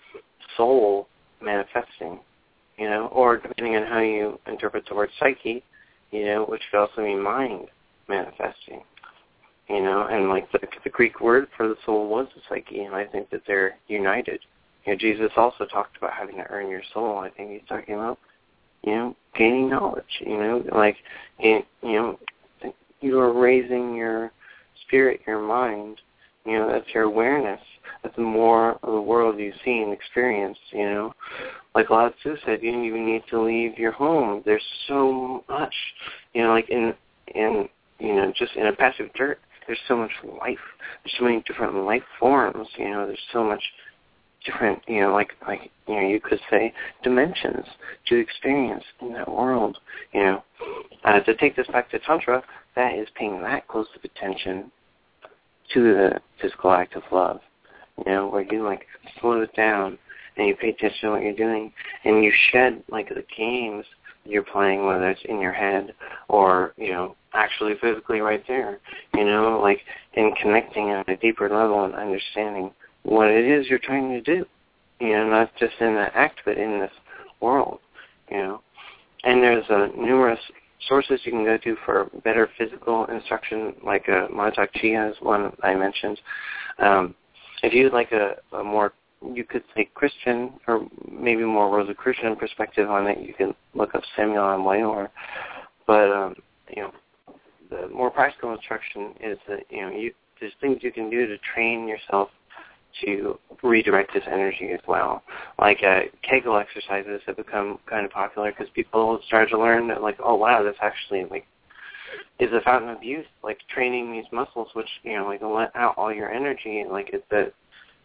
soul manifesting, you know, or depending on how you interpret the word psyche, you know, which could also mean mind manifesting, you know, and like the, the Greek word for the soul was the psyche, and I think that they're united. You know, Jesus also talked about having to earn your soul. I think he's talking about, you know, gaining knowledge, you know, like, you know, you are raising your spirit, your mind, you know, that's your awareness. That's more of the world you see and experience, you know. Like Lao Tzu said, you don't even need to leave your home. There's so much, you know, like in, in you know, just in a patch of dirt, there's so much life. There's so many different life forms, you know, there's so much different, you know, like, like, you know, you could say dimensions to experience in that world, you know. Uh, to take this back to Tantra, that is paying that close of attention to the physical act of love, you know, where you, like, slow it down and you pay attention to what you're doing and you shed, like, the games you're playing, whether it's in your head or, you know, actually physically right there, you know, like, in connecting on a deeper level and understanding what it is you're trying to do, you know, not just in the act, but in this world, you know. And there's uh, numerous sources you can go to for better physical instruction, like uh, Montauk Chia is one I mentioned. Um, if you'd like a, a more, you could say Christian, or maybe more Rosicrucian perspective on it, you can look up Samuel M. Weor. But, um, you know, the more practical instruction is that, you know, you, there's things you can do to train yourself to redirect this energy as well. Like uh, Kegel exercises have become kind of popular because people started to learn that, like, oh, wow, this actually, like, is a fountain of youth, like training these muscles, which, you know, like, let out all your energy. Like, it's that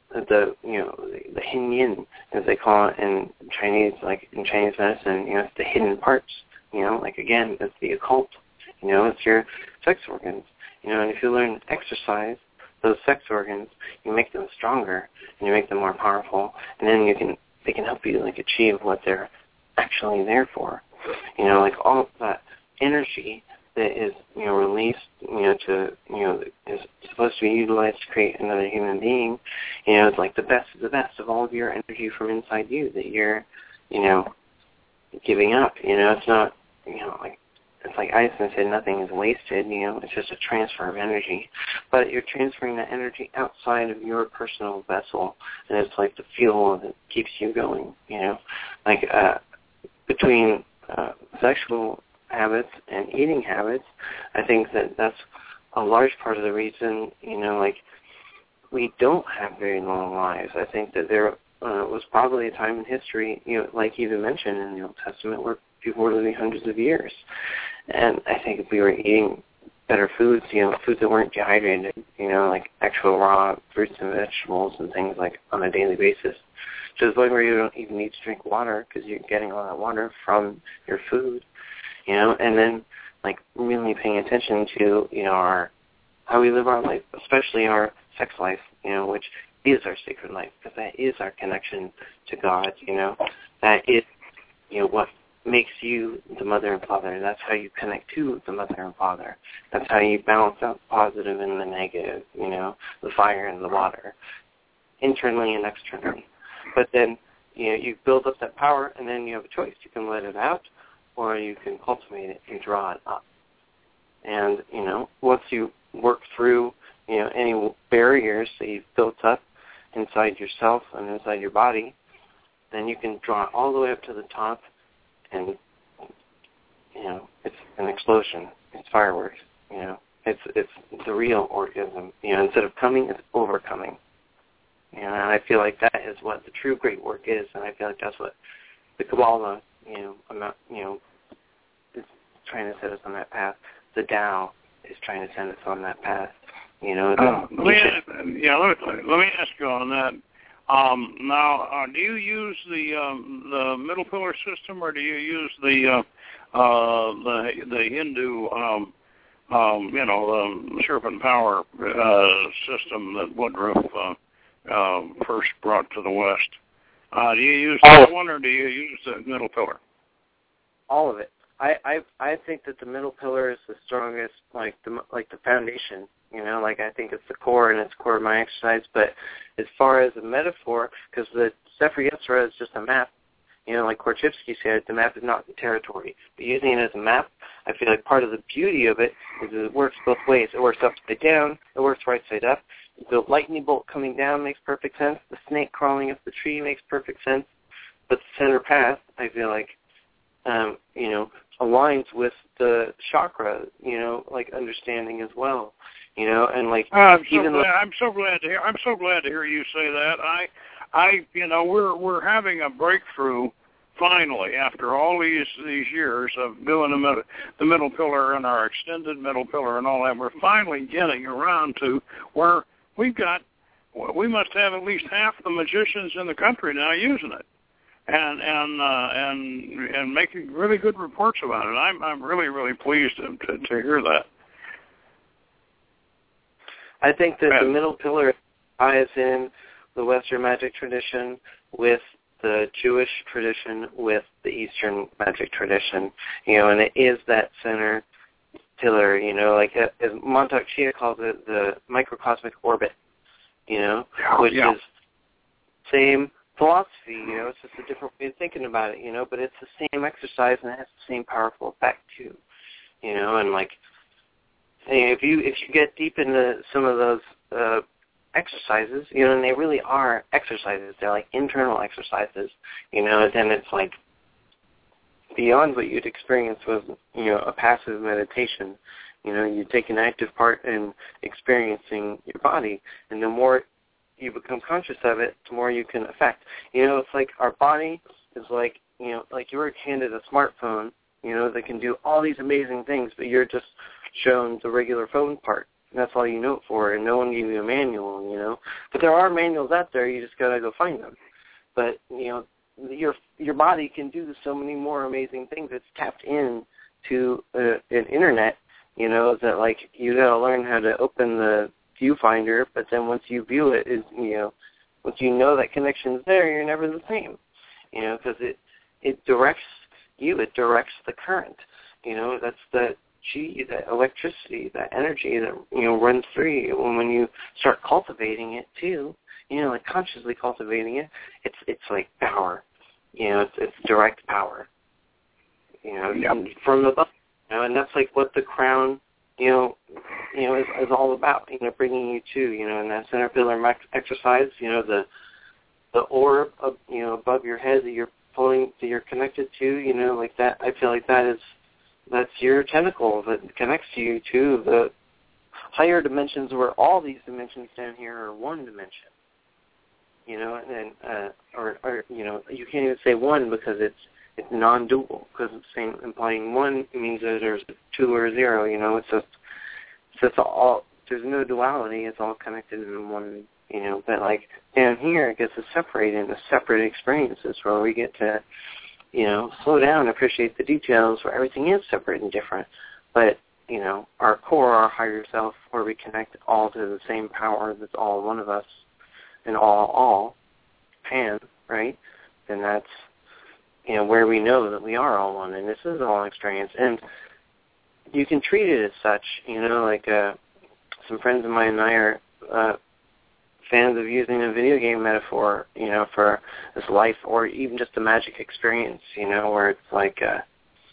the you know the, the yin yin, as they call it in Chinese, like in Chinese medicine, you know, it's the hidden parts. You know, like again, it's the occult. You know, it's your sex organs. You know, and if you learn to exercise those sex organs, you make them stronger and you make them more powerful, and then you can they can help you like achieve what they're actually there for. You know, like all of that energy that is, you know, released, you know, to, you know, is supposed to be utilized to create another human being, you know, it's like the best of the best of all of your energy from inside you that you're, you know, giving up. You know, it's not, you know, like, it's like Einstein said, nothing is wasted, you know, it's just a transfer of energy. But you're transferring that energy outside of your personal vessel, and it's like the fuel that keeps you going, you know. Like, uh, between uh, sexual habits and eating habits, I think that that's a large part of the reason, you know, like, we don't have very long lives. I think that there uh, was probably a time in history, you know, like you even mentioned in the Old Testament, where people were living hundreds of years. And I think if we were eating better foods, you know, foods that weren't dehydrated, you know, like actual raw fruits and vegetables and things like on a daily basis, to the point where you don't even need to drink water because you're getting all that water from your food, you know, and then like really paying attention to, you know, our how we live our life, especially our sex life, you know, which is our sacred life, because that is our connection to God, you know, that is, you know, what makes you the mother and father. That's how you connect to the mother and father. That's how you balance out the positive and the negative, you know, the fire and the water, internally and externally. But then, you know, you build up that power, and then you have a choice. You can let it out, or you can cultivate it and draw it up. And, you know, once you work through, you know, any barriers that you've built up inside yourself and inside your body, then you can draw it all the way up to the top, and, you know, it's an explosion. It's fireworks, you know. It's it's the real orgasm. You know, instead of coming, it's overcoming. You know, and I feel like that is what the true great work is, and I feel like that's what the Kabbalah, you know, amount, you know, is trying to set us on that path. The Tao is trying to send us on that path. You know. Uh, let me ask, yeah, let me, let me ask you on that. Um, now, uh, do you use the um, the middle pillar system, or do you use the uh, uh, the the Hindu um, um, you know the serpent power uh, system that Woodruff uh, uh, first brought to the West? Uh, do you use all that one, or do you use the middle pillar? All of it. I, I I think that the middle pillar is the strongest, like the like the foundation. You know, like I think it's the core, and it's core of my exercise. But as far as a metaphor, because the Sefer Yetzirah is just a map, you know, like Korchivsky said, the map is not the territory. But using it as a map, I feel like part of the beauty of it is that it works both ways. It works upside down, it works right side up. The lightning bolt coming down makes perfect sense. The snake crawling up the tree makes perfect sense. But the center path, I feel like, um, you know, aligns with the chakra, you know, like understanding as well. You know, and like I'm so even glad, though, I'm so glad to hear. I'm so glad to hear you say that. I, I, you know, we're we're having a breakthrough finally after all these these years of doing the middle, the middle pillar and our extended middle pillar and all that. We're finally getting around to where we've got. We must have at least half the magicians in the country now using it, and and uh, and and making really good reports about it. I'm I'm really really pleased to to, to hear that. I think that the middle pillar ties in the Western magic tradition with the Jewish tradition with the Eastern magic tradition, you know, and it is that center pillar, you know, like as Montauk Chia calls it, the microcosmic orbit, you know, which yeah. is same philosophy, you know, it's just a different way of thinking about it, you know, but it's the same exercise and it has the same powerful effect too, you know, and like, if you if you get deep into some of those uh, exercises, you know, and they really are exercises, they're like internal exercises, you know, and then it's like beyond what you'd experience with, you know, a passive meditation. You know, you take an active part in experiencing your body, and the more you become conscious of it, the more you can affect. You know, it's like our body is like, you know, like you were handed a smartphone, you know, that can do all these amazing things, but you're just shown the regular phone part. And that's all you know it for, and no one gave you a manual, you know. But there are manuals out there. You just got to go find them. But, you know, your your body can do so many more amazing things. It's tapped in to uh, an internet, you know, that, like, you got to learn how to open the viewfinder, but then once you view it, is you know, once you know that connection's there, you're never the same, you know, because it, it directs you, it directs the current, you know, that's the G, that electricity, that energy that, you know, runs through you. And when you start cultivating it, too, you know, like consciously cultivating it, it's it's like power. You know, it's, it's direct power. You know, yep. from above. You know, and that's like what the crown, you know, you know, is, is all about. You know, bringing you to, you know, in that center pillar exercise. You know, the the orb, of, you know, above your head that you're pulling, that you're connected to. You know, like that. I feel like that is that's your tentacle that connects you to the higher dimensions, where all these dimensions down here are one dimension. You know, and uh, or, or you know, you can't even say one because it's it's non-dual, because it's saying implying one means that there's a two or a zero. You know, it's just it's just all, there's no duality. It's all connected in one. You know, but like down here, it gets to separate into separate experiences where we get to, you know, slow down and appreciate the details where everything is separate and different. But you know, our core, our higher self, where we connect all to the same power that's all one of us. And all, all, pan, right? Then that's, you know, where we know that we are all one, and this is all experience. And you can treat it as such, you know, like uh, some friends of mine and I are uh, fans of using a video game metaphor, you know, for this life, or even just a magic experience, you know, where it's like, uh,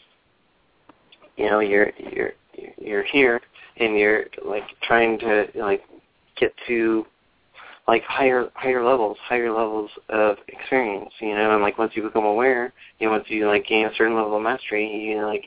you know, you're you're you're here, and you're like trying to like get to like higher higher levels, higher levels of experience, you know, and like once you become aware, you know, once you like gain a certain level of mastery, you like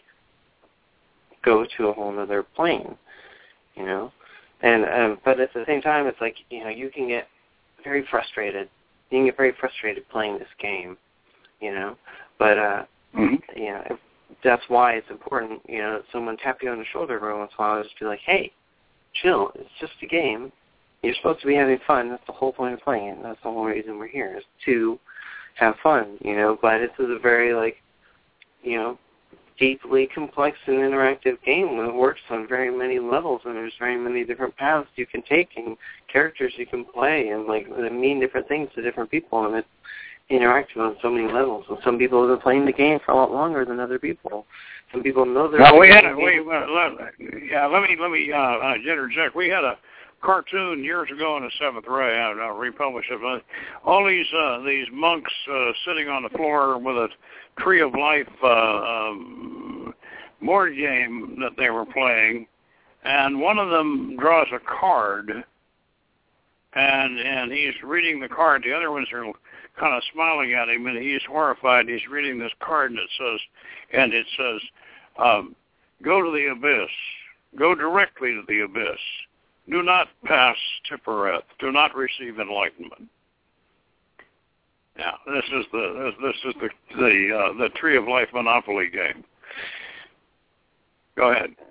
go to a whole other plane, you know, and um, but at the same time, it's like, you know, you can get very frustrated, you can get very frustrated playing this game, you know, but uh, mm-hmm. you know, that's why it's important, you know, that someone tap you on the shoulder every once in a while, just be like, hey, chill, it's just a game. You're supposed to be having fun. That's the whole point of playing it. That's the whole reason we're here, is to have fun, you know. But this is a very, like, you know, deeply complex and interactive game that works on very many levels, and there's very many different paths you can take and characters you can play, and, like, that mean different things to different people, and it's interactive on so many levels. And some people have been playing the game for a lot longer than other people. Some people know they're... Well, we had a... We, uh, let, yeah, let me, let me uh, uh, interject. We had a cartoon years ago in the seventh ray. I, I republished it. But all these uh, these monks uh, sitting on the floor with a Tree of Life uh, um, board game that they were playing, and one of them draws a card, and and he's reading the card. The other ones are kind of smiling at him, and he's horrified. He's reading this card, and it says, and it says, um, "Go to the abyss. Go directly to the abyss. Do not pass Tippereth. Do not receive enlightenment." Now, this is the this is the the uh, the Tree of Life Monopoly game. Go ahead.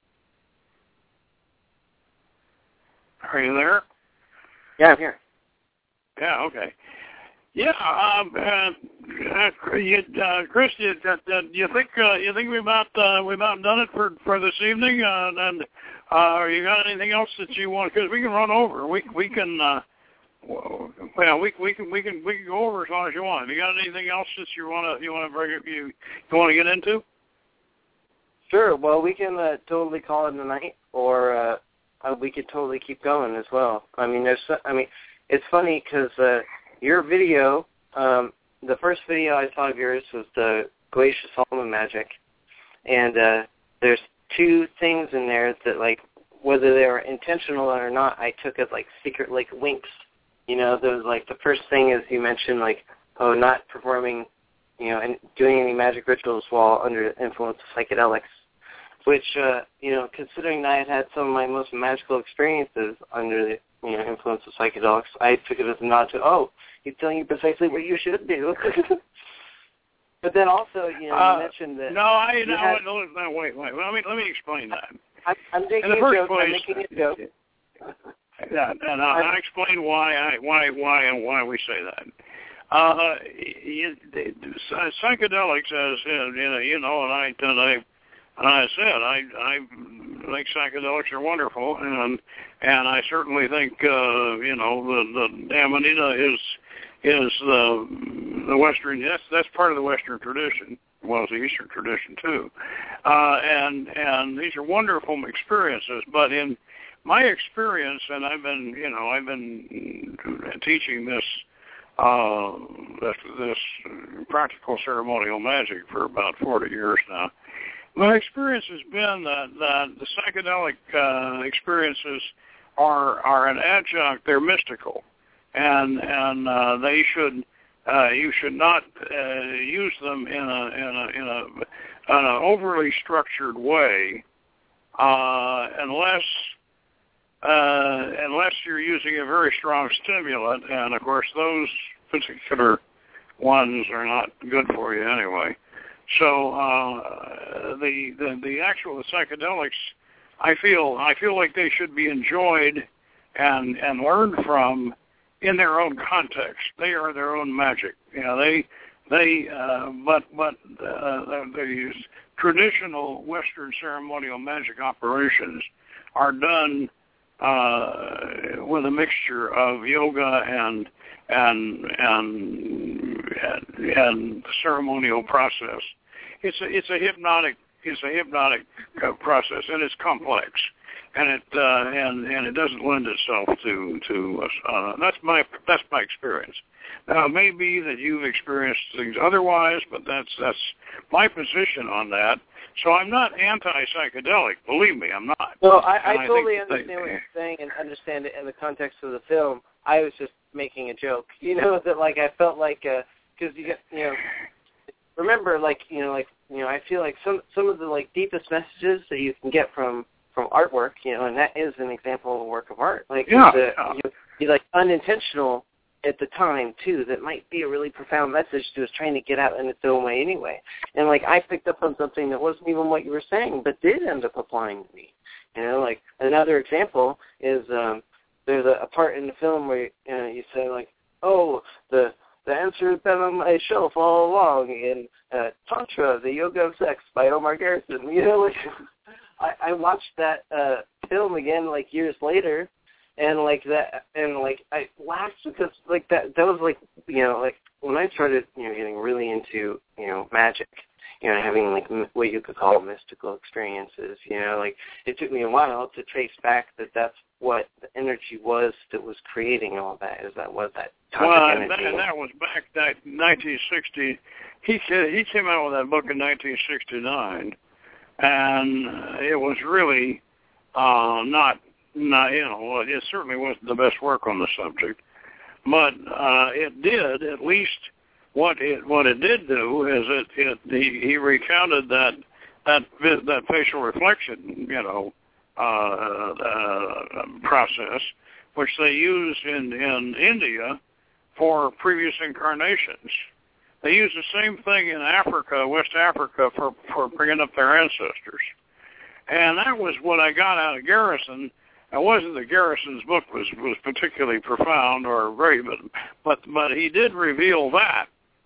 Are you there? Yeah, I'm here. Yeah. Okay. Yeah. Um, uh, you, uh, Chris, you, uh, you think uh, you think we about uh, we about done it for for this evening? Uh, and uh, you got anything else that you want? Because we can run over. We we can. Uh, well, we we can we can we can go over as long as you want. Have you got anything else that you want to you want to bring you you want to get into? Sure. Well, we can uh, totally call it a night, or uh, uh, we could totally keep going as well. I mean, there's. I mean, it's funny because uh, your video, um, the first video I saw of yours was the Glacial Solomon Magic, and uh, there's two things in there that, like, whether they were intentional or not, I took as like secret like winks. You know, there was like the first thing is you mentioned like, oh, not performing, you know, and doing any magic rituals while under the influence of psychedelics, which, uh, you know, considering I had had some of my most magical experiences under the, you know, influence of psychedelics, I took it as a nod to, oh, he's telling you precisely what you should do. But then also, you know, uh, you mentioned that. No, I no, had, no, no, wait, wait. Let me let me explain that. I, I'm making In the a first joke. place, I'm making a joke. and I'll explain why I why why and why we say that. Uh, you, psychedelics, as you know, and I and I and I said I I think psychedelics are wonderful, and and I certainly think uh, you know the the Amanita is is the the Western. That's that's part of the Western tradition. Well, it's the Eastern tradition too, uh, and and these are wonderful experiences. But in my experience, and I've been you know I've been teaching this. Uh, this, this practical ceremonial magic for about forty years now. My experience has been that, that the psychedelic uh, experiences are are an adjunct. They're mystical, and and uh, they should uh, you should not uh, use them in a in a in a in an overly structured way, uh, unless. Uh, unless you're using a very strong stimulant, and of course those particular ones are not good for you anyway. So uh, the, the the actual psychedelics, I feel I feel like they should be enjoyed and and learned from in their own context. They are their own magic. You know, they they uh, but but uh, these traditional Western ceremonial magic operations are done. Uh, with a mixture of yoga and and and and, and ceremonial process, it's a it's a hypnotic it's a hypnotic uh, process, and it's complex, and it uh, and and it doesn't lend itself to to uh, that's my that's my experience. Now, it may be that you've experienced things otherwise, but that's that's my position on that. So I'm not anti-psychedelic. Believe me, I'm not. No, I, I, I totally they, understand what you're saying and understand it in the context of the film. I was just making a joke, you know, that like I felt like because uh, you get you know remember like you know like you know I feel like some some of the like deepest messages that you can get from from artwork, you know, and that is an example of a work of art. Like yeah, the, yeah. You, you like unintentional. At the time, too, that might be a really profound message to us trying to get out in its own way anyway. And, like, I picked up on something that wasn't even what you were saying, but did end up applying to me. You know, like, another example is um, there's a, a part in the film where you, know, you say, like, oh, the the answer has been on my shelf all along in uh, Tantra, the Yoga of Sex by Omar Garrison. You know, like, I, I watched that uh, film again, like, years later, And like that, and like I laughed because like that, that was like, you know, like when I started, you know, getting really into, you know, magic, you know, having like m- what you could call mystical experiences, you know, like it took me a while to trace back that that's what the energy was that was creating all that. Is that was that tantric well, energy? Well, that, that was back that nineteen sixty. He he came out with that book in nineteen sixty-nine, and it was really uh, not. No, you know, it certainly wasn't the best work on the subject, but uh, it did at least what it what it did do is it, it he, he recounted that that that facial reflection, you know, uh, uh, process, which they use in in India for previous incarnations. They use the same thing in Africa, West Africa, for for bringing up their ancestors, and that was what I got out of Garrison. It wasn't that Garrison's book was, was particularly profound or great, but, but but he did reveal that.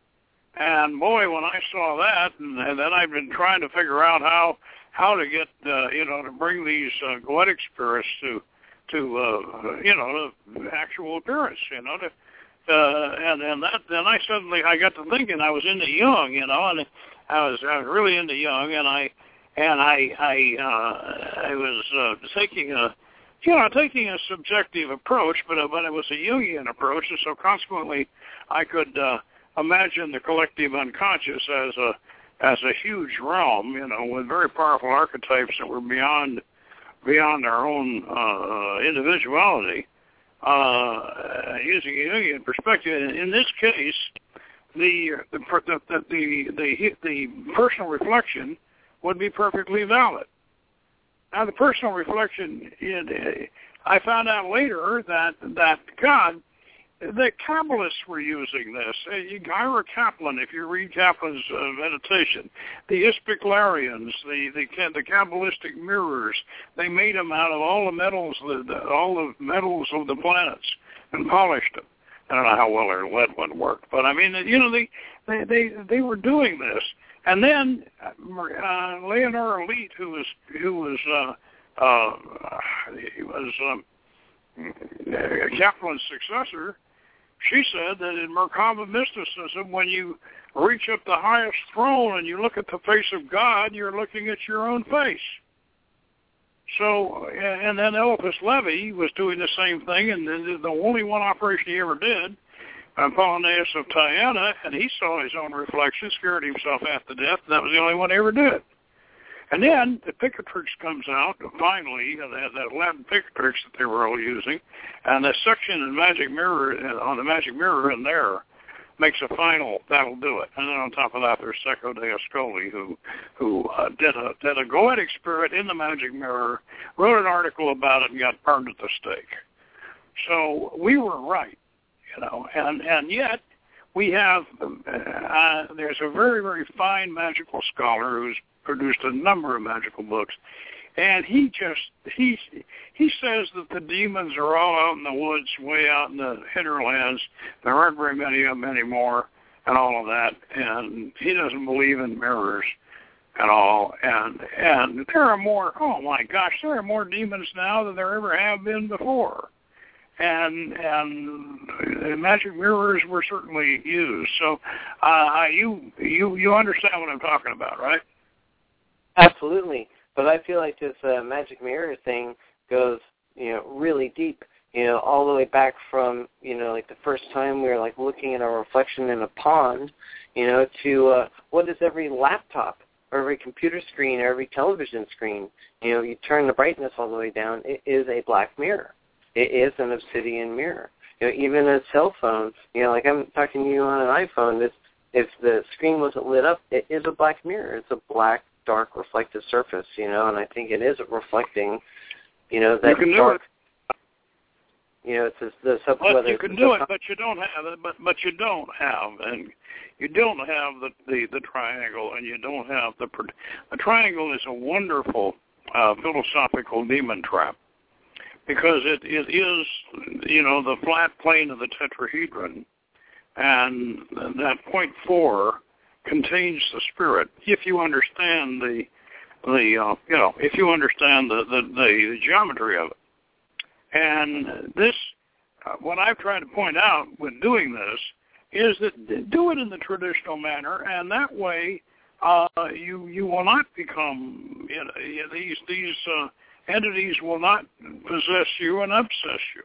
And boy, when I saw that, and, and then I've been trying to figure out how how to get uh, you know to bring these uh, goetic spirits to to uh, you know to actual appearance, you know, to, uh, and and that then I suddenly I got to thinking I was into Jung, you know, and I was I was really into Jung, and I and I I uh, I was uh, taking a You know, taking a subjective approach, but uh, but it was a Jungian approach, and so consequently, I could uh, imagine the collective unconscious as a as a huge realm, you know, with very powerful archetypes that were beyond beyond our own uh, individuality. Uh, using a Jungian perspective, in, in this case, the the, the the the the personal reflection would be perfectly valid. Now, the personal reflection, it, I found out later that that God, the Kabbalists were using this. Uh, Ira Kaplan, if you read Kaplan's uh, meditation, the Ispiclarians, the, the the Kabbalistic mirrors, they made them out of all the metals, the, the, all the metals of the planets, and polished them. I don't know how well their lead one worked, but I mean, you know, they they they, they were doing this. And then uh, Leonora Leet, who was who was uh, uh, he was um, Kaplan's successor, she said that in Merkaba mysticism, when you reach up the highest throne and you look at the face of God, you're looking at your own face. So, and then Eliphas Levi was doing the same thing, and the only one operation he ever did, Apollonius of Tyana, and he saw his own reflection, scared himself half to death, and that was the only one he ever did. And then the Picatrix comes out, finally, that, that Latin Picatrix that they were all using, and the section in Magic Mirror, on the Magic Mirror in there, makes a final, that'll do it. And then on top of that, there's Secco de Ascoli, who who uh, did a did a goetic spirit in the Magic Mirror, wrote an article about it, and got burned at the stake. So we were right, you know, and, and yet we have, uh, there's a very, very fine magical scholar who's produced a number of magical books, and he just, he, he says that the demons are all out in the woods, way out in the hinterlands. There aren't very many of them anymore, and all of that, and he doesn't believe in mirrors at all, and and there are more, oh my gosh, there are more demons now than there ever have been before. And and magic mirrors were certainly used. So uh, you you you understand what I'm talking about, right? Absolutely. But I feel like this uh, magic mirror thing goes, you know, really deep. You know, all the way back from, you know, like the first time we were like looking at our reflection in a pond, you know, to uh, what is every laptop or every computer screen or every television screen. You know, you turn the brightness all the way down, it is a black mirror. It is an obsidian mirror. You know, even a cell phone, you know, like I'm talking to you on an iPhone, it's, if the screen wasn't lit up, it is a black mirror. It's a black, dark, reflective surface, you know, and I think it is reflecting, you know, that you dark, you know, it's the, the sub. But you can do it, but you don't have it. But but you don't have, and you don't have the, the, the triangle, and you don't have the the triangle is a wonderful uh, philosophical demon trap, because it it is, you know, the flat plane of the tetrahedron, and that point four contains the spirit. If you understand the the uh, you know, if you understand the, the, the, the geometry of it. And this, uh, what I've tried to point out when doing this is that do it in the traditional manner, and that way uh, you you will not become, you know, these these uh, entities will not possess you and obsess you.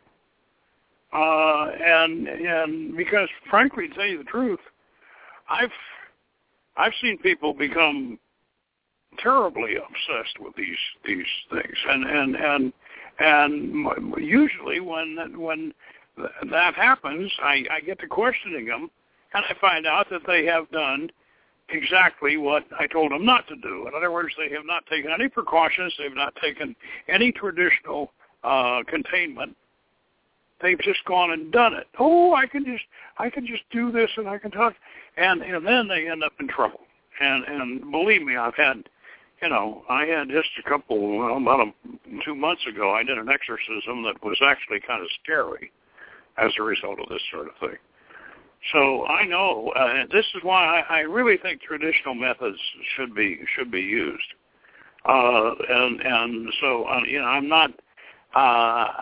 Uh, and and because, frankly, to tell you the truth, I've I've seen people become terribly obsessed with these these things, and and and. And usually when when that happens, I, I get to questioning them, and I find out that they have done exactly what I told them not to do. In other words, they have not taken any precautions. They've not taken any traditional uh, containment. They've just gone and done it. Oh, I can just I can just do this, and I can talk, and and then they end up in trouble. And and believe me, I've had. You know, I had just a couple, well, about a, two months ago, I did an exorcism that was actually kind of scary as a result of this sort of thing. So I know, uh, this is why I, I really think traditional methods should be should be used. Uh, and and so, uh, you know, I'm not, uh,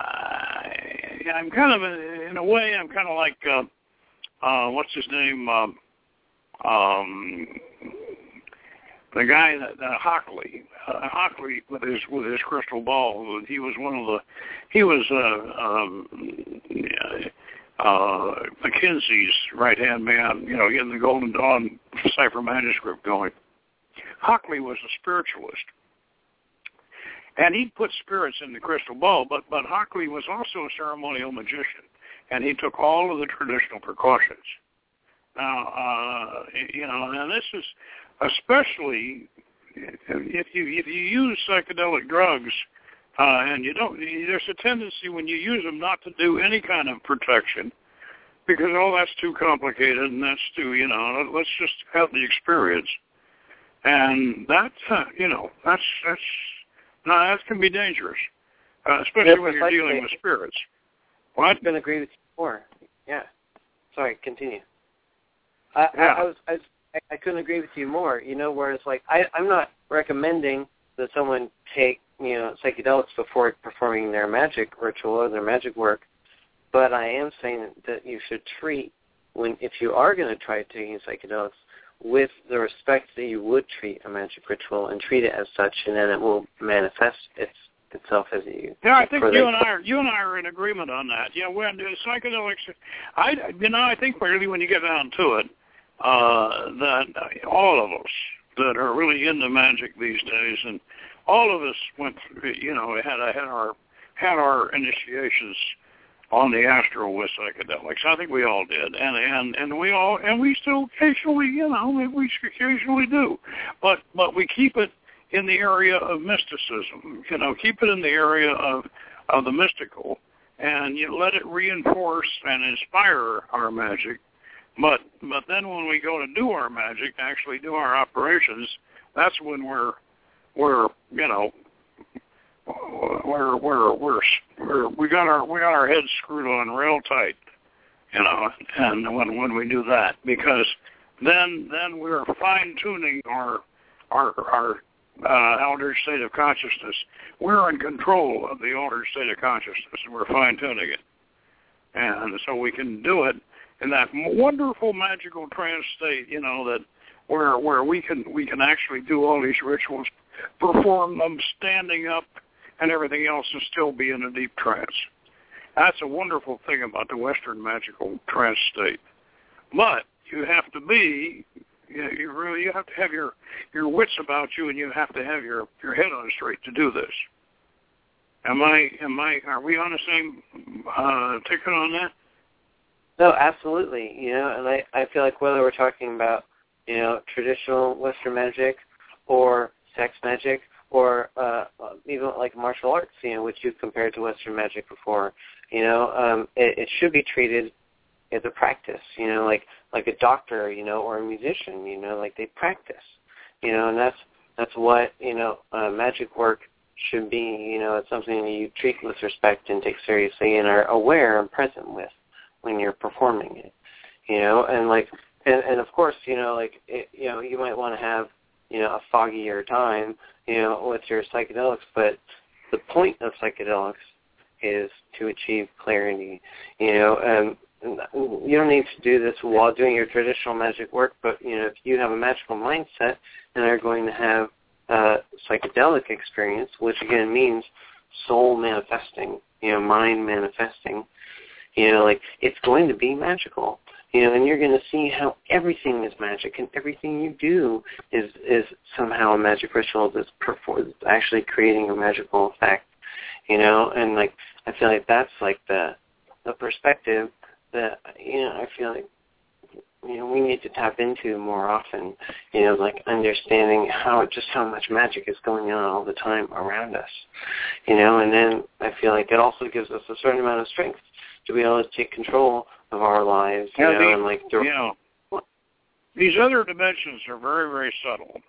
I'm kind of, in a way, I'm kind of like, uh, uh, what's his name, um, um the guy that uh, Hockley, uh, Hockley with his with his crystal ball. He was one of the, he was uh, um, uh, Mackenzie's right hand man. You know, getting the Golden Dawn cipher manuscript going. Hockley was a spiritualist, and he'd put spirits in the crystal ball. But but Hockley was also a ceremonial magician, and he took all of the traditional precautions. Now, uh, you know, and this is. Especially if you if you use psychedelic drugs, uh, and you don't, there's a tendency when you use them not to do any kind of protection, because oh, that's too complicated, and that's too, you know, let's just have the experience. And that, uh, you know, that's, that's, no, that can be dangerous, uh, especially That's when you're precisely. dealing with spirits. What? I couldn't agree with you more. Yeah. Sorry, continue. I, Yeah. I, I was, I was, I couldn't agree with you more. You know, whereas like I, I'm not recommending that someone take, you know, psychedelics before performing their magic ritual or their magic work, but I am saying that you should treat when, if you are going to try taking psychedelics, with the respect that you would treat a magic ritual, and treat it as such, and then it will manifest its, itself as you. Yeah, I think you and I are you and I are in agreement on that. Yeah, when the psychedelics, I you know I think really when you get down to it, uh, that all of us that are really into magic these days, and all of us went through, you know, had had our had our initiations on the astral with psychedelics. I think we all did, and and and we all and we still occasionally, you know, we occasionally do, but but we keep it in the area of mysticism. You know, keep it in the area of of the mystical, and you let it reinforce and inspire our magic. But but then when we go to do our magic, actually do our operations, that's when we're we're you know. We're we're we're we're we got our we got our heads screwed on real tight, you know, and when when we do that, because then then we're fine tuning our our our uh, altered state of consciousness. We're in control of the altered state of consciousness, and we're fine tuning it, and so we can do it in that wonderful magical trance state, you know, that where where we can we can actually do all these rituals, perform them standing up, and everything else, and still be in a deep trance. That's a wonderful thing about the Western magical trance state. But you have to be, you, know, you really, you have to have your, your wits about you, and you have to have your, your head on straight to do this. Am I, am I, are we on the same uh, ticket on that? No, absolutely. You know, and I, I feel like whether we're talking about, you know, traditional Western magic or sex magic, or uh, even like martial arts, you know, which you've compared to Western magic before, you know, um, it, it should be treated as a practice, you know, like like a doctor, you know, or a musician, you know, like they practice, you know, and that's that's what, you know, uh, magic work should be, you know, it's something that you treat with respect and take seriously and are aware and present with when you're performing it, you know, and like, and, and of course, you know, like, it, you know, you might want to have, you know, a foggier time, you know, with your psychedelics, but the point of psychedelics is to achieve clarity, you know, and you don't need to do this while doing your traditional magic work, but, you know, if you have a magical mindset and are going to have a psychedelic experience, which again means soul manifesting, you know, mind manifesting, you know, like, it's going to be magical. You know, and you're going to see how everything is magic, and everything you do is is somehow a magic ritual that's performed, actually creating a magical effect. You know, and like I feel like that's like the the perspective that, you know, I feel like, you know, we need to tap into more often. You know, like understanding how just how much magic is going on all the time around us. You know, and then I feel like it also gives us a certain amount of strength to be able to take control of our lives, you yeah, know, these, and like, the, you know, these other dimensions are very, very subtle,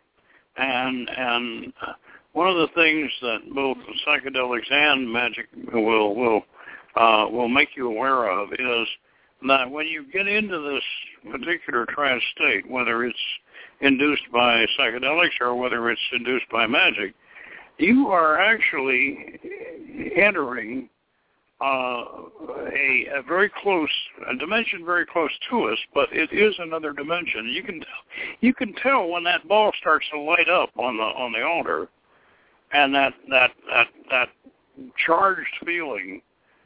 and and one of the things that both psychedelics and magic will will uh, will make you aware of is that when you get into this particular trance state, whether it's induced by psychedelics or whether it's induced by magic, you are actually entering Uh, a, a very close, a dimension very close to us, but it is another dimension. You can tell, you can tell when that ball starts to light up on the on the altar, and that that that that charged feeling,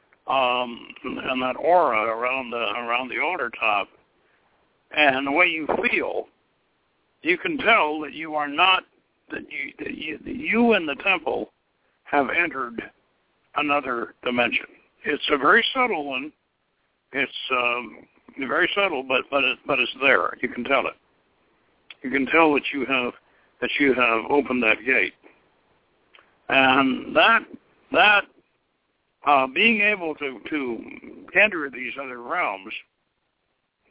um, and that aura around the around the altar top, and the way you feel, you can tell that you are not that you that you, that you in the temple have entered another dimension. It's a very subtle one. It's um, very subtle, but but it, but it's there. You can tell it. You can tell that you have that you have opened that gate, and that that uh, being able to to enter these other realms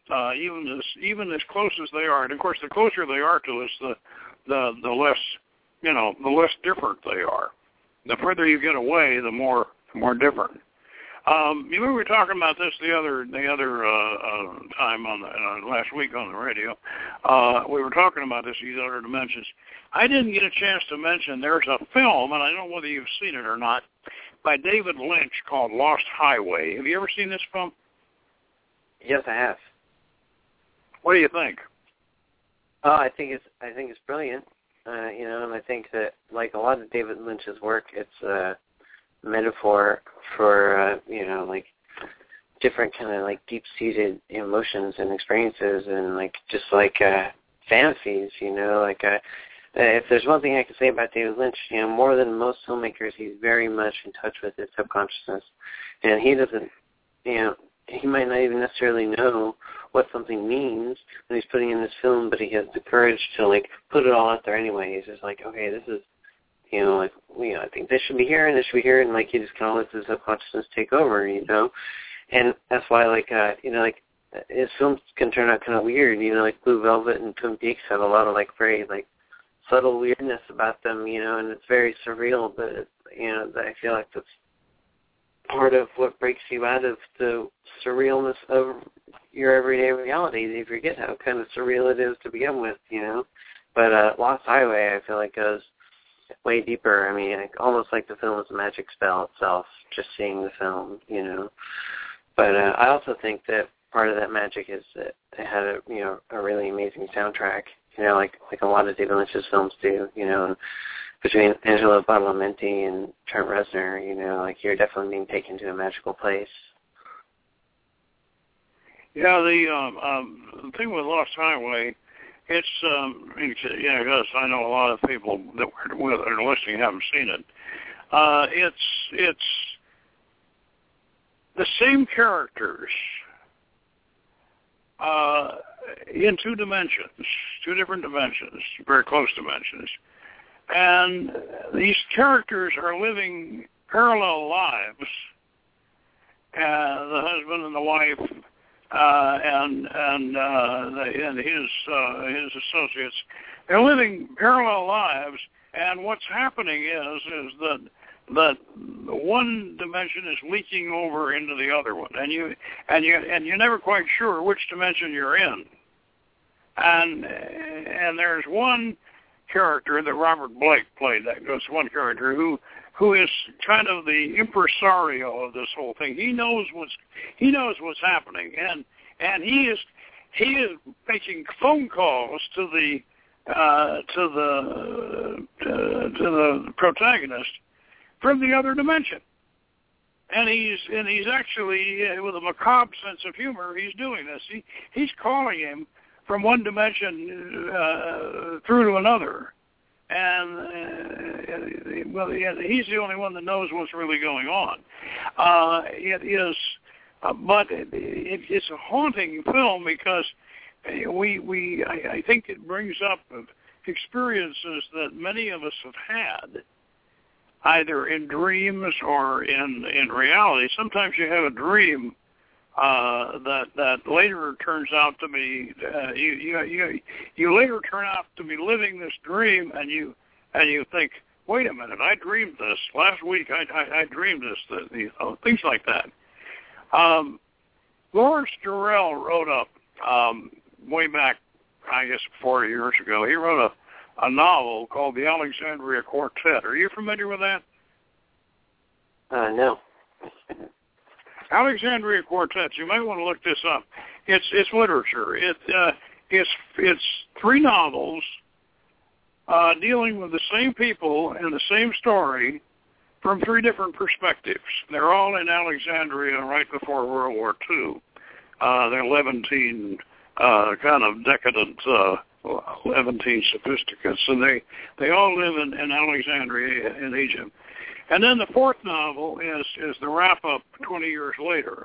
uh, even as even as close as they are. And of course, the closer they are to us, the the the less you know, the less different they are. The further you get away, the more the more different. Um, you remember we were talking about this the other the other uh, uh, time on the uh, last week on the radio. Uh, we were talking about this these other dimensions. I didn't get a chance to mention there's a film, and I don't know whether you've seen it or not, by David Lynch called Lost Highway. Have you ever seen this film? Yes, I have. What do you think? Oh, I think it's I think it's brilliant. Uh, you know, and I think that like a lot of David Lynch's work, it's a metaphor for uh, you know, like different kind of like deep-seated emotions and experiences, and like just like uh, fantasies. You know, like uh, if there's one thing I can say about David Lynch, you know, more than most filmmakers, he's very much in touch with his subconsciousness, and he doesn't, you know. He might not even necessarily know what something means when he's putting in this film, but he has the courage to like put it all out there anyway. He's just like, okay, this is, you know, like, you know, I think this should be here and this should be here, and like he just kind of lets his subconsciousness take over, you know. And that's why, like, uh, you know, like his films can turn out kind of weird, you know, like Blue Velvet and Twin Peaks have a lot of like very like subtle weirdness about them, you know, and it's very surreal, but it, you know, I feel like that's part of what breaks you out of the surrealness of your everyday reality. You forget how kind of surreal it is to begin with, you know. But uh, Lost Highway, I feel like, goes way deeper. I mean, like, almost like the film is a magic spell itself, just seeing the film, you know. But uh, I also think that part of that magic is that it had a, you know, a really amazing soundtrack, you know, like like a lot of David Lynch's films do, you know. And between Angelo Badalamenti and Trent Reznor, you know, like you're definitely being taken to a magical place. Yeah, the um, um, the thing with Lost Highway, it's um, it's, yeah, because I know a lot of people that were that are listening haven't seen it. Uh, it's it's the same characters uh, in two dimensions, two different dimensions, very close dimensions. And these characters are living parallel lives, uh, the husband and the wife, uh, and and, uh, the, and his uh, his associates. They're living parallel lives, and what's happening is is that that one dimension is leaking over into the other one, and you and you and you're never quite sure which dimension you're in. And and there's one character that Robert Blake played, that was one character who who is kind of the impresario of this whole thing. He knows what's he knows what's happening, and and he is he is making phone calls to the uh, to the uh, to the protagonist from the other dimension, and he's and he's actually uh, with a macabre sense of humor. He's doing this. He he's calling him from one dimension uh, through to another. And, uh, well, yeah, he's the only one that knows what's really going on. Uh, it is, uh, but it, it, it's a haunting film because we, we, I, I think it brings up experiences that many of us have had, either in dreams or in, in reality. Sometimes you have a dream Uh, that that later turns out to be uh, you, you you you later turn out to be living this dream, and you and you think, wait a minute, I dreamed this last week. I I, I dreamed this, that, you know, things like that. Um, Lawrence Durrell wrote up um, way back, I guess, forty years ago. He wrote a a novel called The Alexandria Quartet. Are you familiar with that? Uh, no. Alexandria Quartets. You might want to look this up. It's it's literature. It uh, it's it's three novels uh, dealing with the same people and the same story from three different perspectives. They're all in Alexandria right before World War Two. Uh, they're Levantine uh, kind of decadent uh, Levantine sophisticates, and they they all live in, in Alexandria in Egypt. And then the fourth novel is, is the wrap-up twenty years later.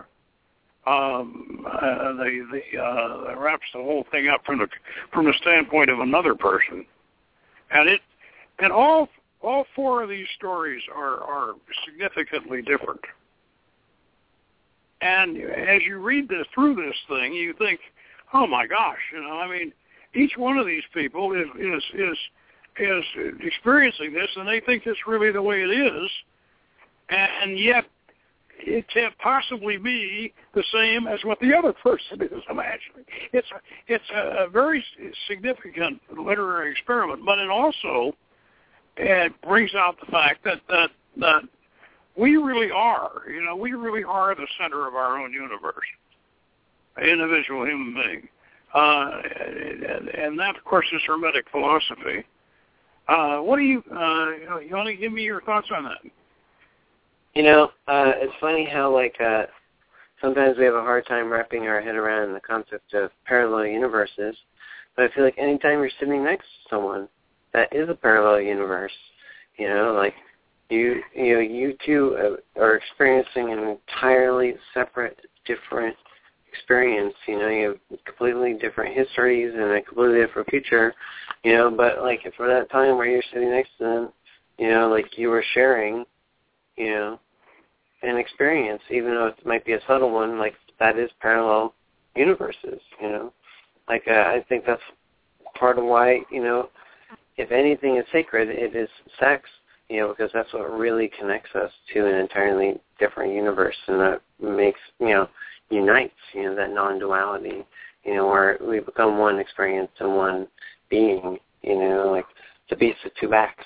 Um, uh, the the uh, wraps the whole thing up from the from the standpoint of another person, and it and all all four of these stories are, are significantly different. And as you read this through this thing, you think, oh my gosh, you know, I mean, each one of these people is is is is experiencing this, and they think it's really the way it is, and yet it can't possibly be the same as what the other person is imagining. It's a, it's a very significant literary experiment, but it also it brings out the fact that, that that we really are, you know, we really are the center of our own universe, an individual human being. Uh, and, and that, of course, is Hermetic philosophy. Uh, what do you, uh, you want to give me your thoughts on that? You know, uh, it's funny how, like, uh, sometimes we have a hard time wrapping our head around the concept of parallel universes, but I feel like anytime you're sitting next to someone that is a parallel universe, you know, like, you, you know, you two are experiencing an entirely separate, different experience. You know, you have completely different histories and a completely different future, you know, but, like, for that time where you're sitting next to them, you know, like, you were sharing, you know, an experience, even though it might be a subtle one, like, that is parallel universes, you know. Like, uh, I think that's part of why, you know, if anything is sacred, it is sex, you know, because that's what really connects us to an entirely different universe, and that makes, you know, unites, you know, that non-duality, you know, where we become one experience and one being, you know, like the beast with two backs.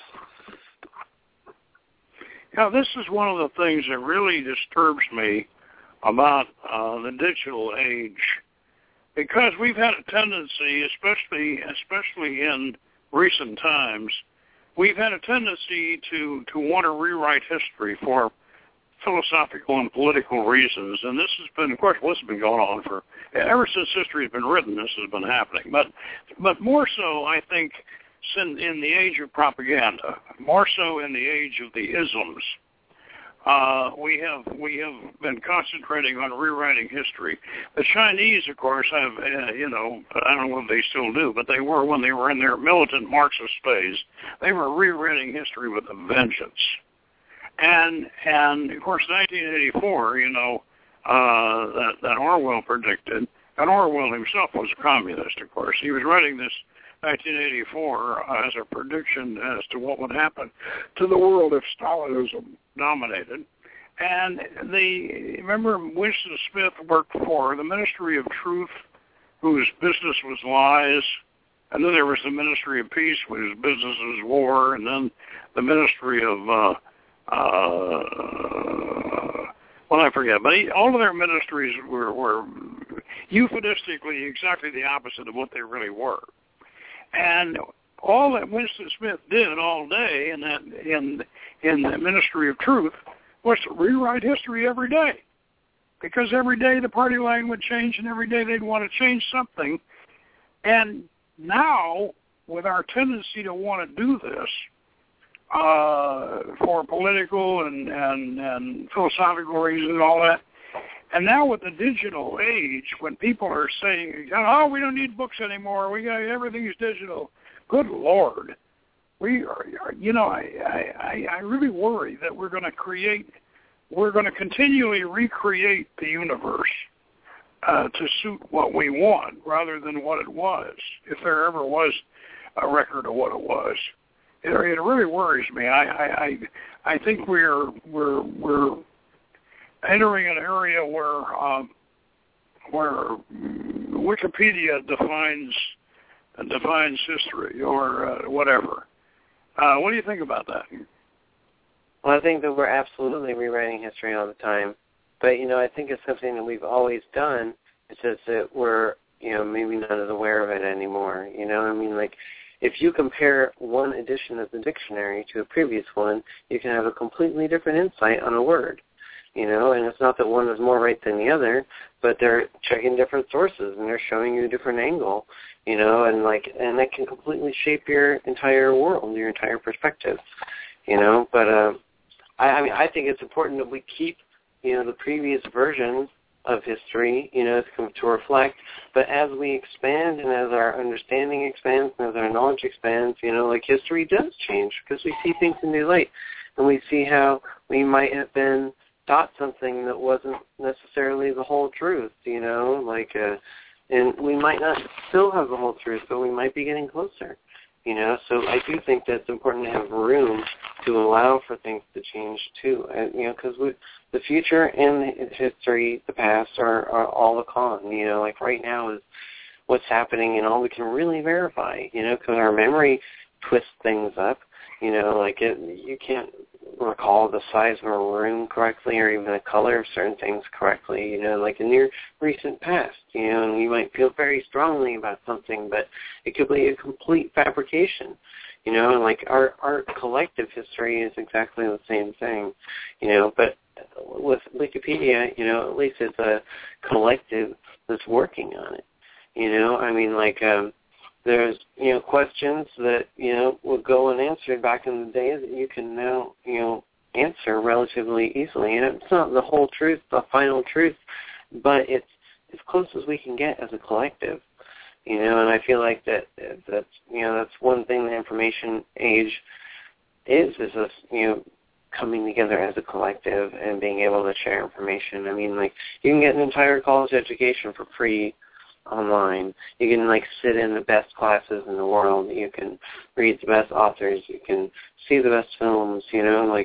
Now, this is one of the things that really disturbs me about uh, the digital age, because we've had a tendency, especially especially in recent times, we've had a tendency to, to want to rewrite history for philosophical and political reasons, and this has been, of course, what's been going on for, ever since history has been written, this has been happening. But, but more so, I think, in, in the age of propaganda, more so in the age of the isms, uh, we have we have been concentrating on rewriting history. The Chinese, of course, have, uh, you know, I don't know if they still do, but they were when they were in their militant Marxist phase, they were rewriting history with a vengeance. And, and of course, nineteen eighty-four, you know, uh, that, that Orwell predicted, and Orwell himself was a communist, of course. He was writing this nineteen eighty-four uh, as a prediction as to what would happen to the world if Stalinism dominated. And the, remember, Winston Smith worked for the Ministry of Truth, whose business was lies, and then there was the Ministry of Peace, whose business was war, and then the Ministry of, uh, uh, well, I forget, but he, all of their ministries were, were euphemistically exactly the opposite of what they really were. And all that Winston Smith did all day in that in in the Ministry of Truth was to rewrite history every day, because every day the party line would change, and every day they'd want to change something. And now, with our tendency to want to do this uh, for political and, and and philosophical reasons and all that, and now with the digital age, when people are saying, "Oh, we don't need books anymore. We got everything is digital." Good Lord, we are. You know, I I, I really worry that we're going to create, we're going to continually recreate the universe uh, to suit what we want, rather than what it was. If there ever was a record of what it was, it, it really worries me. I I I, I think we're we're we're entering an area where um, where Wikipedia defines defines history or uh, whatever. Uh, what do you think about that? Well, I think that we're absolutely rewriting history all the time. But, you know, I think it's something that we've always done. It's just that we're, you know, maybe not as aware of it anymore. You know, I mean, like, if you compare one edition of the dictionary to a previous one, you can have a completely different insight on a word. You know, and it's not that one is more right than the other, but they're checking different sources and they're showing you a different angle, you know, and like, and that can completely shape your entire world, your entire perspective, you know. But uh, I, I mean, I think it's important that we keep, you know, the previous version of history, you know, to, to reflect. But as we expand and as our understanding expands and as our knowledge expands, you know, like history does change because we see things in new light, and we see how we might have been taught something that wasn't necessarily the whole truth, you know, like, uh, And we might not still have the whole truth, but we might be getting closer. You know, so I do think that it's important to have room to allow for things to change too. And, you know, because the future and the history, the past, are, are all a con. You know, like right now is what's happening and all we can really verify. You know, because our memory twists things up. You know, like it, you can't recall the size of a room correctly or even the color of certain things correctly, you know, like in your recent past, you know, and you might feel very strongly about something, but it could be a complete fabrication, you know, and like our, our collective history is exactly the same thing, you know, but with Wikipedia, you know, at least it's a collective that's working on it, you know, I mean, like, um, there's, you know, questions that, you know, would go unanswered back in the day that you can now, you know, answer relatively easily. And it's not the whole truth, the final truth, but it's as close as we can get as a collective, you know, and I feel like that, that's, you know, that's one thing the information age is, is us, you know, coming together as a collective and being able to share information. I mean, like, you can get an entire college education for free online. You can like sit in the best classes in the world. You can read the best authors. You can see the best films. You know, like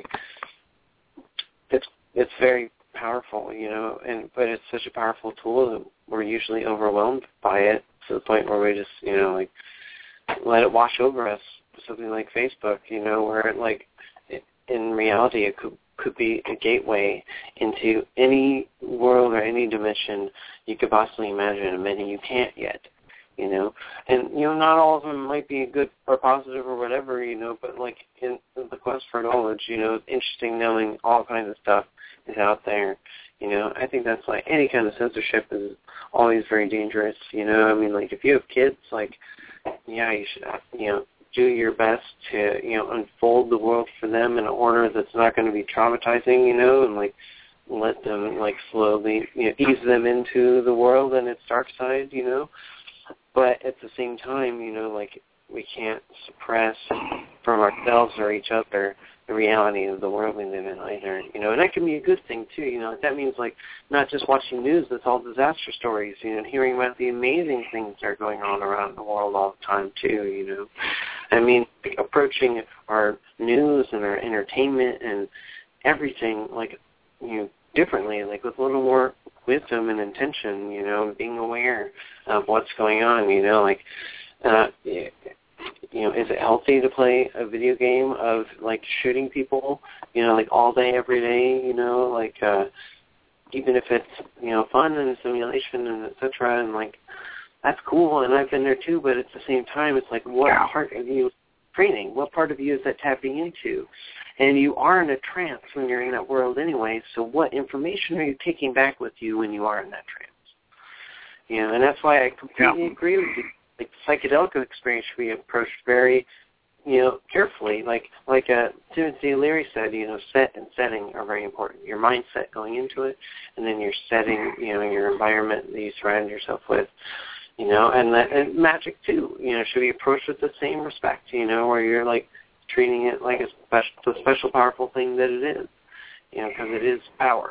it's it's very powerful. You know, and but it's such a powerful tool that we're usually overwhelmed by it to the point where we just you know like let it wash over us. Something like Facebook. You know, where it, like it, in reality it could. could be a gateway into any world or any dimension you could possibly imagine, and many you can't yet, you know. And, you know, not all of them might be good or positive or whatever, you know, but, like, in the quest for knowledge, you know, it's interesting knowing all kinds of stuff is out there, you know. I think that's, like, any kind of censorship is always very dangerous, you know. I mean, like, if you have kids, like, yeah, you should, you know, do your best to, you know, unfold the world for them in an order that's not going to be traumatizing, you know, and, like, let them, like, slowly, you know, ease them into the world and its dark side, you know. But at the same time, you know, like, we can't suppress from ourselves or each other the reality of the world we live in either, you know. And that can be a good thing, too, you know. That means, like, not just watching news that's all disaster stories, you know, hearing about the amazing things that are going on around the world all the time, too, you know. I mean, approaching our news and our entertainment and everything, like, you know, differently, like with a little more wisdom and intention, you know, being aware of what's going on, you know, like, uh, you know, is it healthy to play a video game of, like, shooting people, you know, like all day, every day, you know, like, uh, even if it's, you know, fun and simulation and et cetera, and, like, that's cool, and I've been there too, but at the same time, it's like, what part of you is training? What part of you is that tapping into? And you are in a trance when you're in that world anyway, so what information are you taking back with you when you are in that trance? You know, and that's why I completely yeah. agree with you. Like, the psychedelic experience should be approached very, you know, carefully. Like like uh, Timothy Leary said, you know, set and setting are very important. Your mindset going into it, and then your setting, you know, your environment that you surround yourself with. You know, and, that, and magic, too, you know, should be approached with the same respect, you know, where you're, like, treating it like a special, a special powerful thing that it is, you know, because it is power.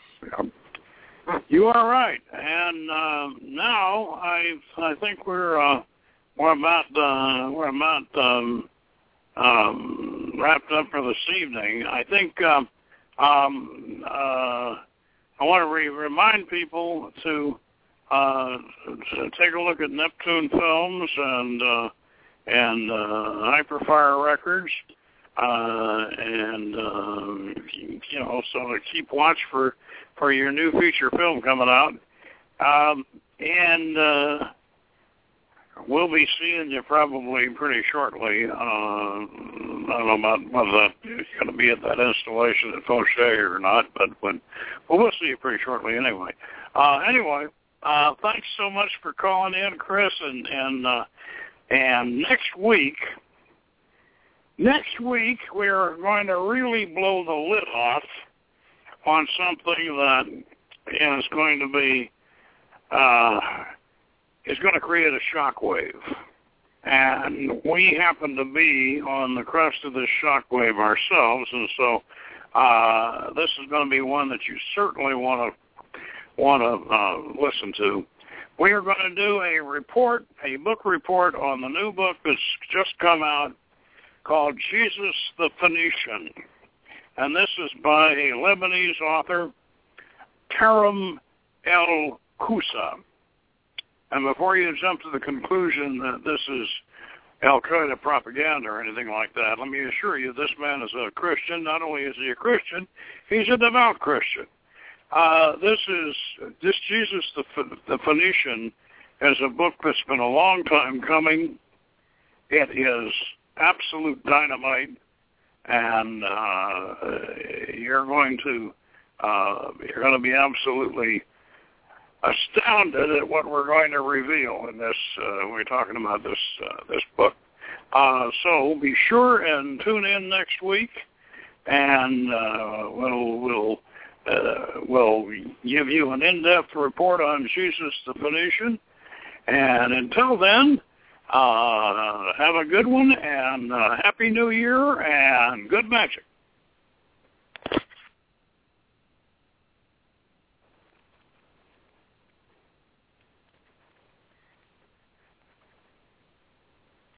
You are right. And uh, now I I think we're uh, we're about uh, we're about um, um, wrapped up for this evening. I think um, um, uh, I want to re- remind people to. Uh, take a look at Neptune Films and uh, and uh, Hyperfire Records, uh, and uh, you know, so keep watch for, for your new feature film coming out, um, and uh, we'll be seeing you probably pretty shortly. Uh, I don't know about whether that you're going to be at that installation at Fauché or not, but when well, we'll see you pretty shortly anyway. Uh, anyway. Uh, thanks so much for calling in, Chris, and and uh, and next week, next week we are going to really blow the lid off on something that is going to be uh, is going to create a shockwave, and we happen to be on the crest of this shockwave ourselves, and so uh, this is going to be one that you certainly want to. want to uh, listen to. we are going to do a report, a book report on the new book that's just come out called Jesus the Phoenician. And this is by a Lebanese author, Karam El-Kousa. And before you jump to the conclusion that this is Al-Qaeda propaganda or anything like that, let me assure you this man is a Christian. Not only is he a Christian, he's a devout Christian. Uh, this is, this Jesus the, the Phoenician is a book that's been a long time coming. It is absolute dynamite, and uh, you're going to, uh, you're going to be absolutely astounded at what we're going to reveal in this. Uh, we're talking about this uh, this book. Uh, so be sure and tune in next week, and uh, we'll we'll uh, we'll give you an in-depth report on Jesus the Phoenician. And until then, uh, have a good one, and uh, Happy New Year, and good magic.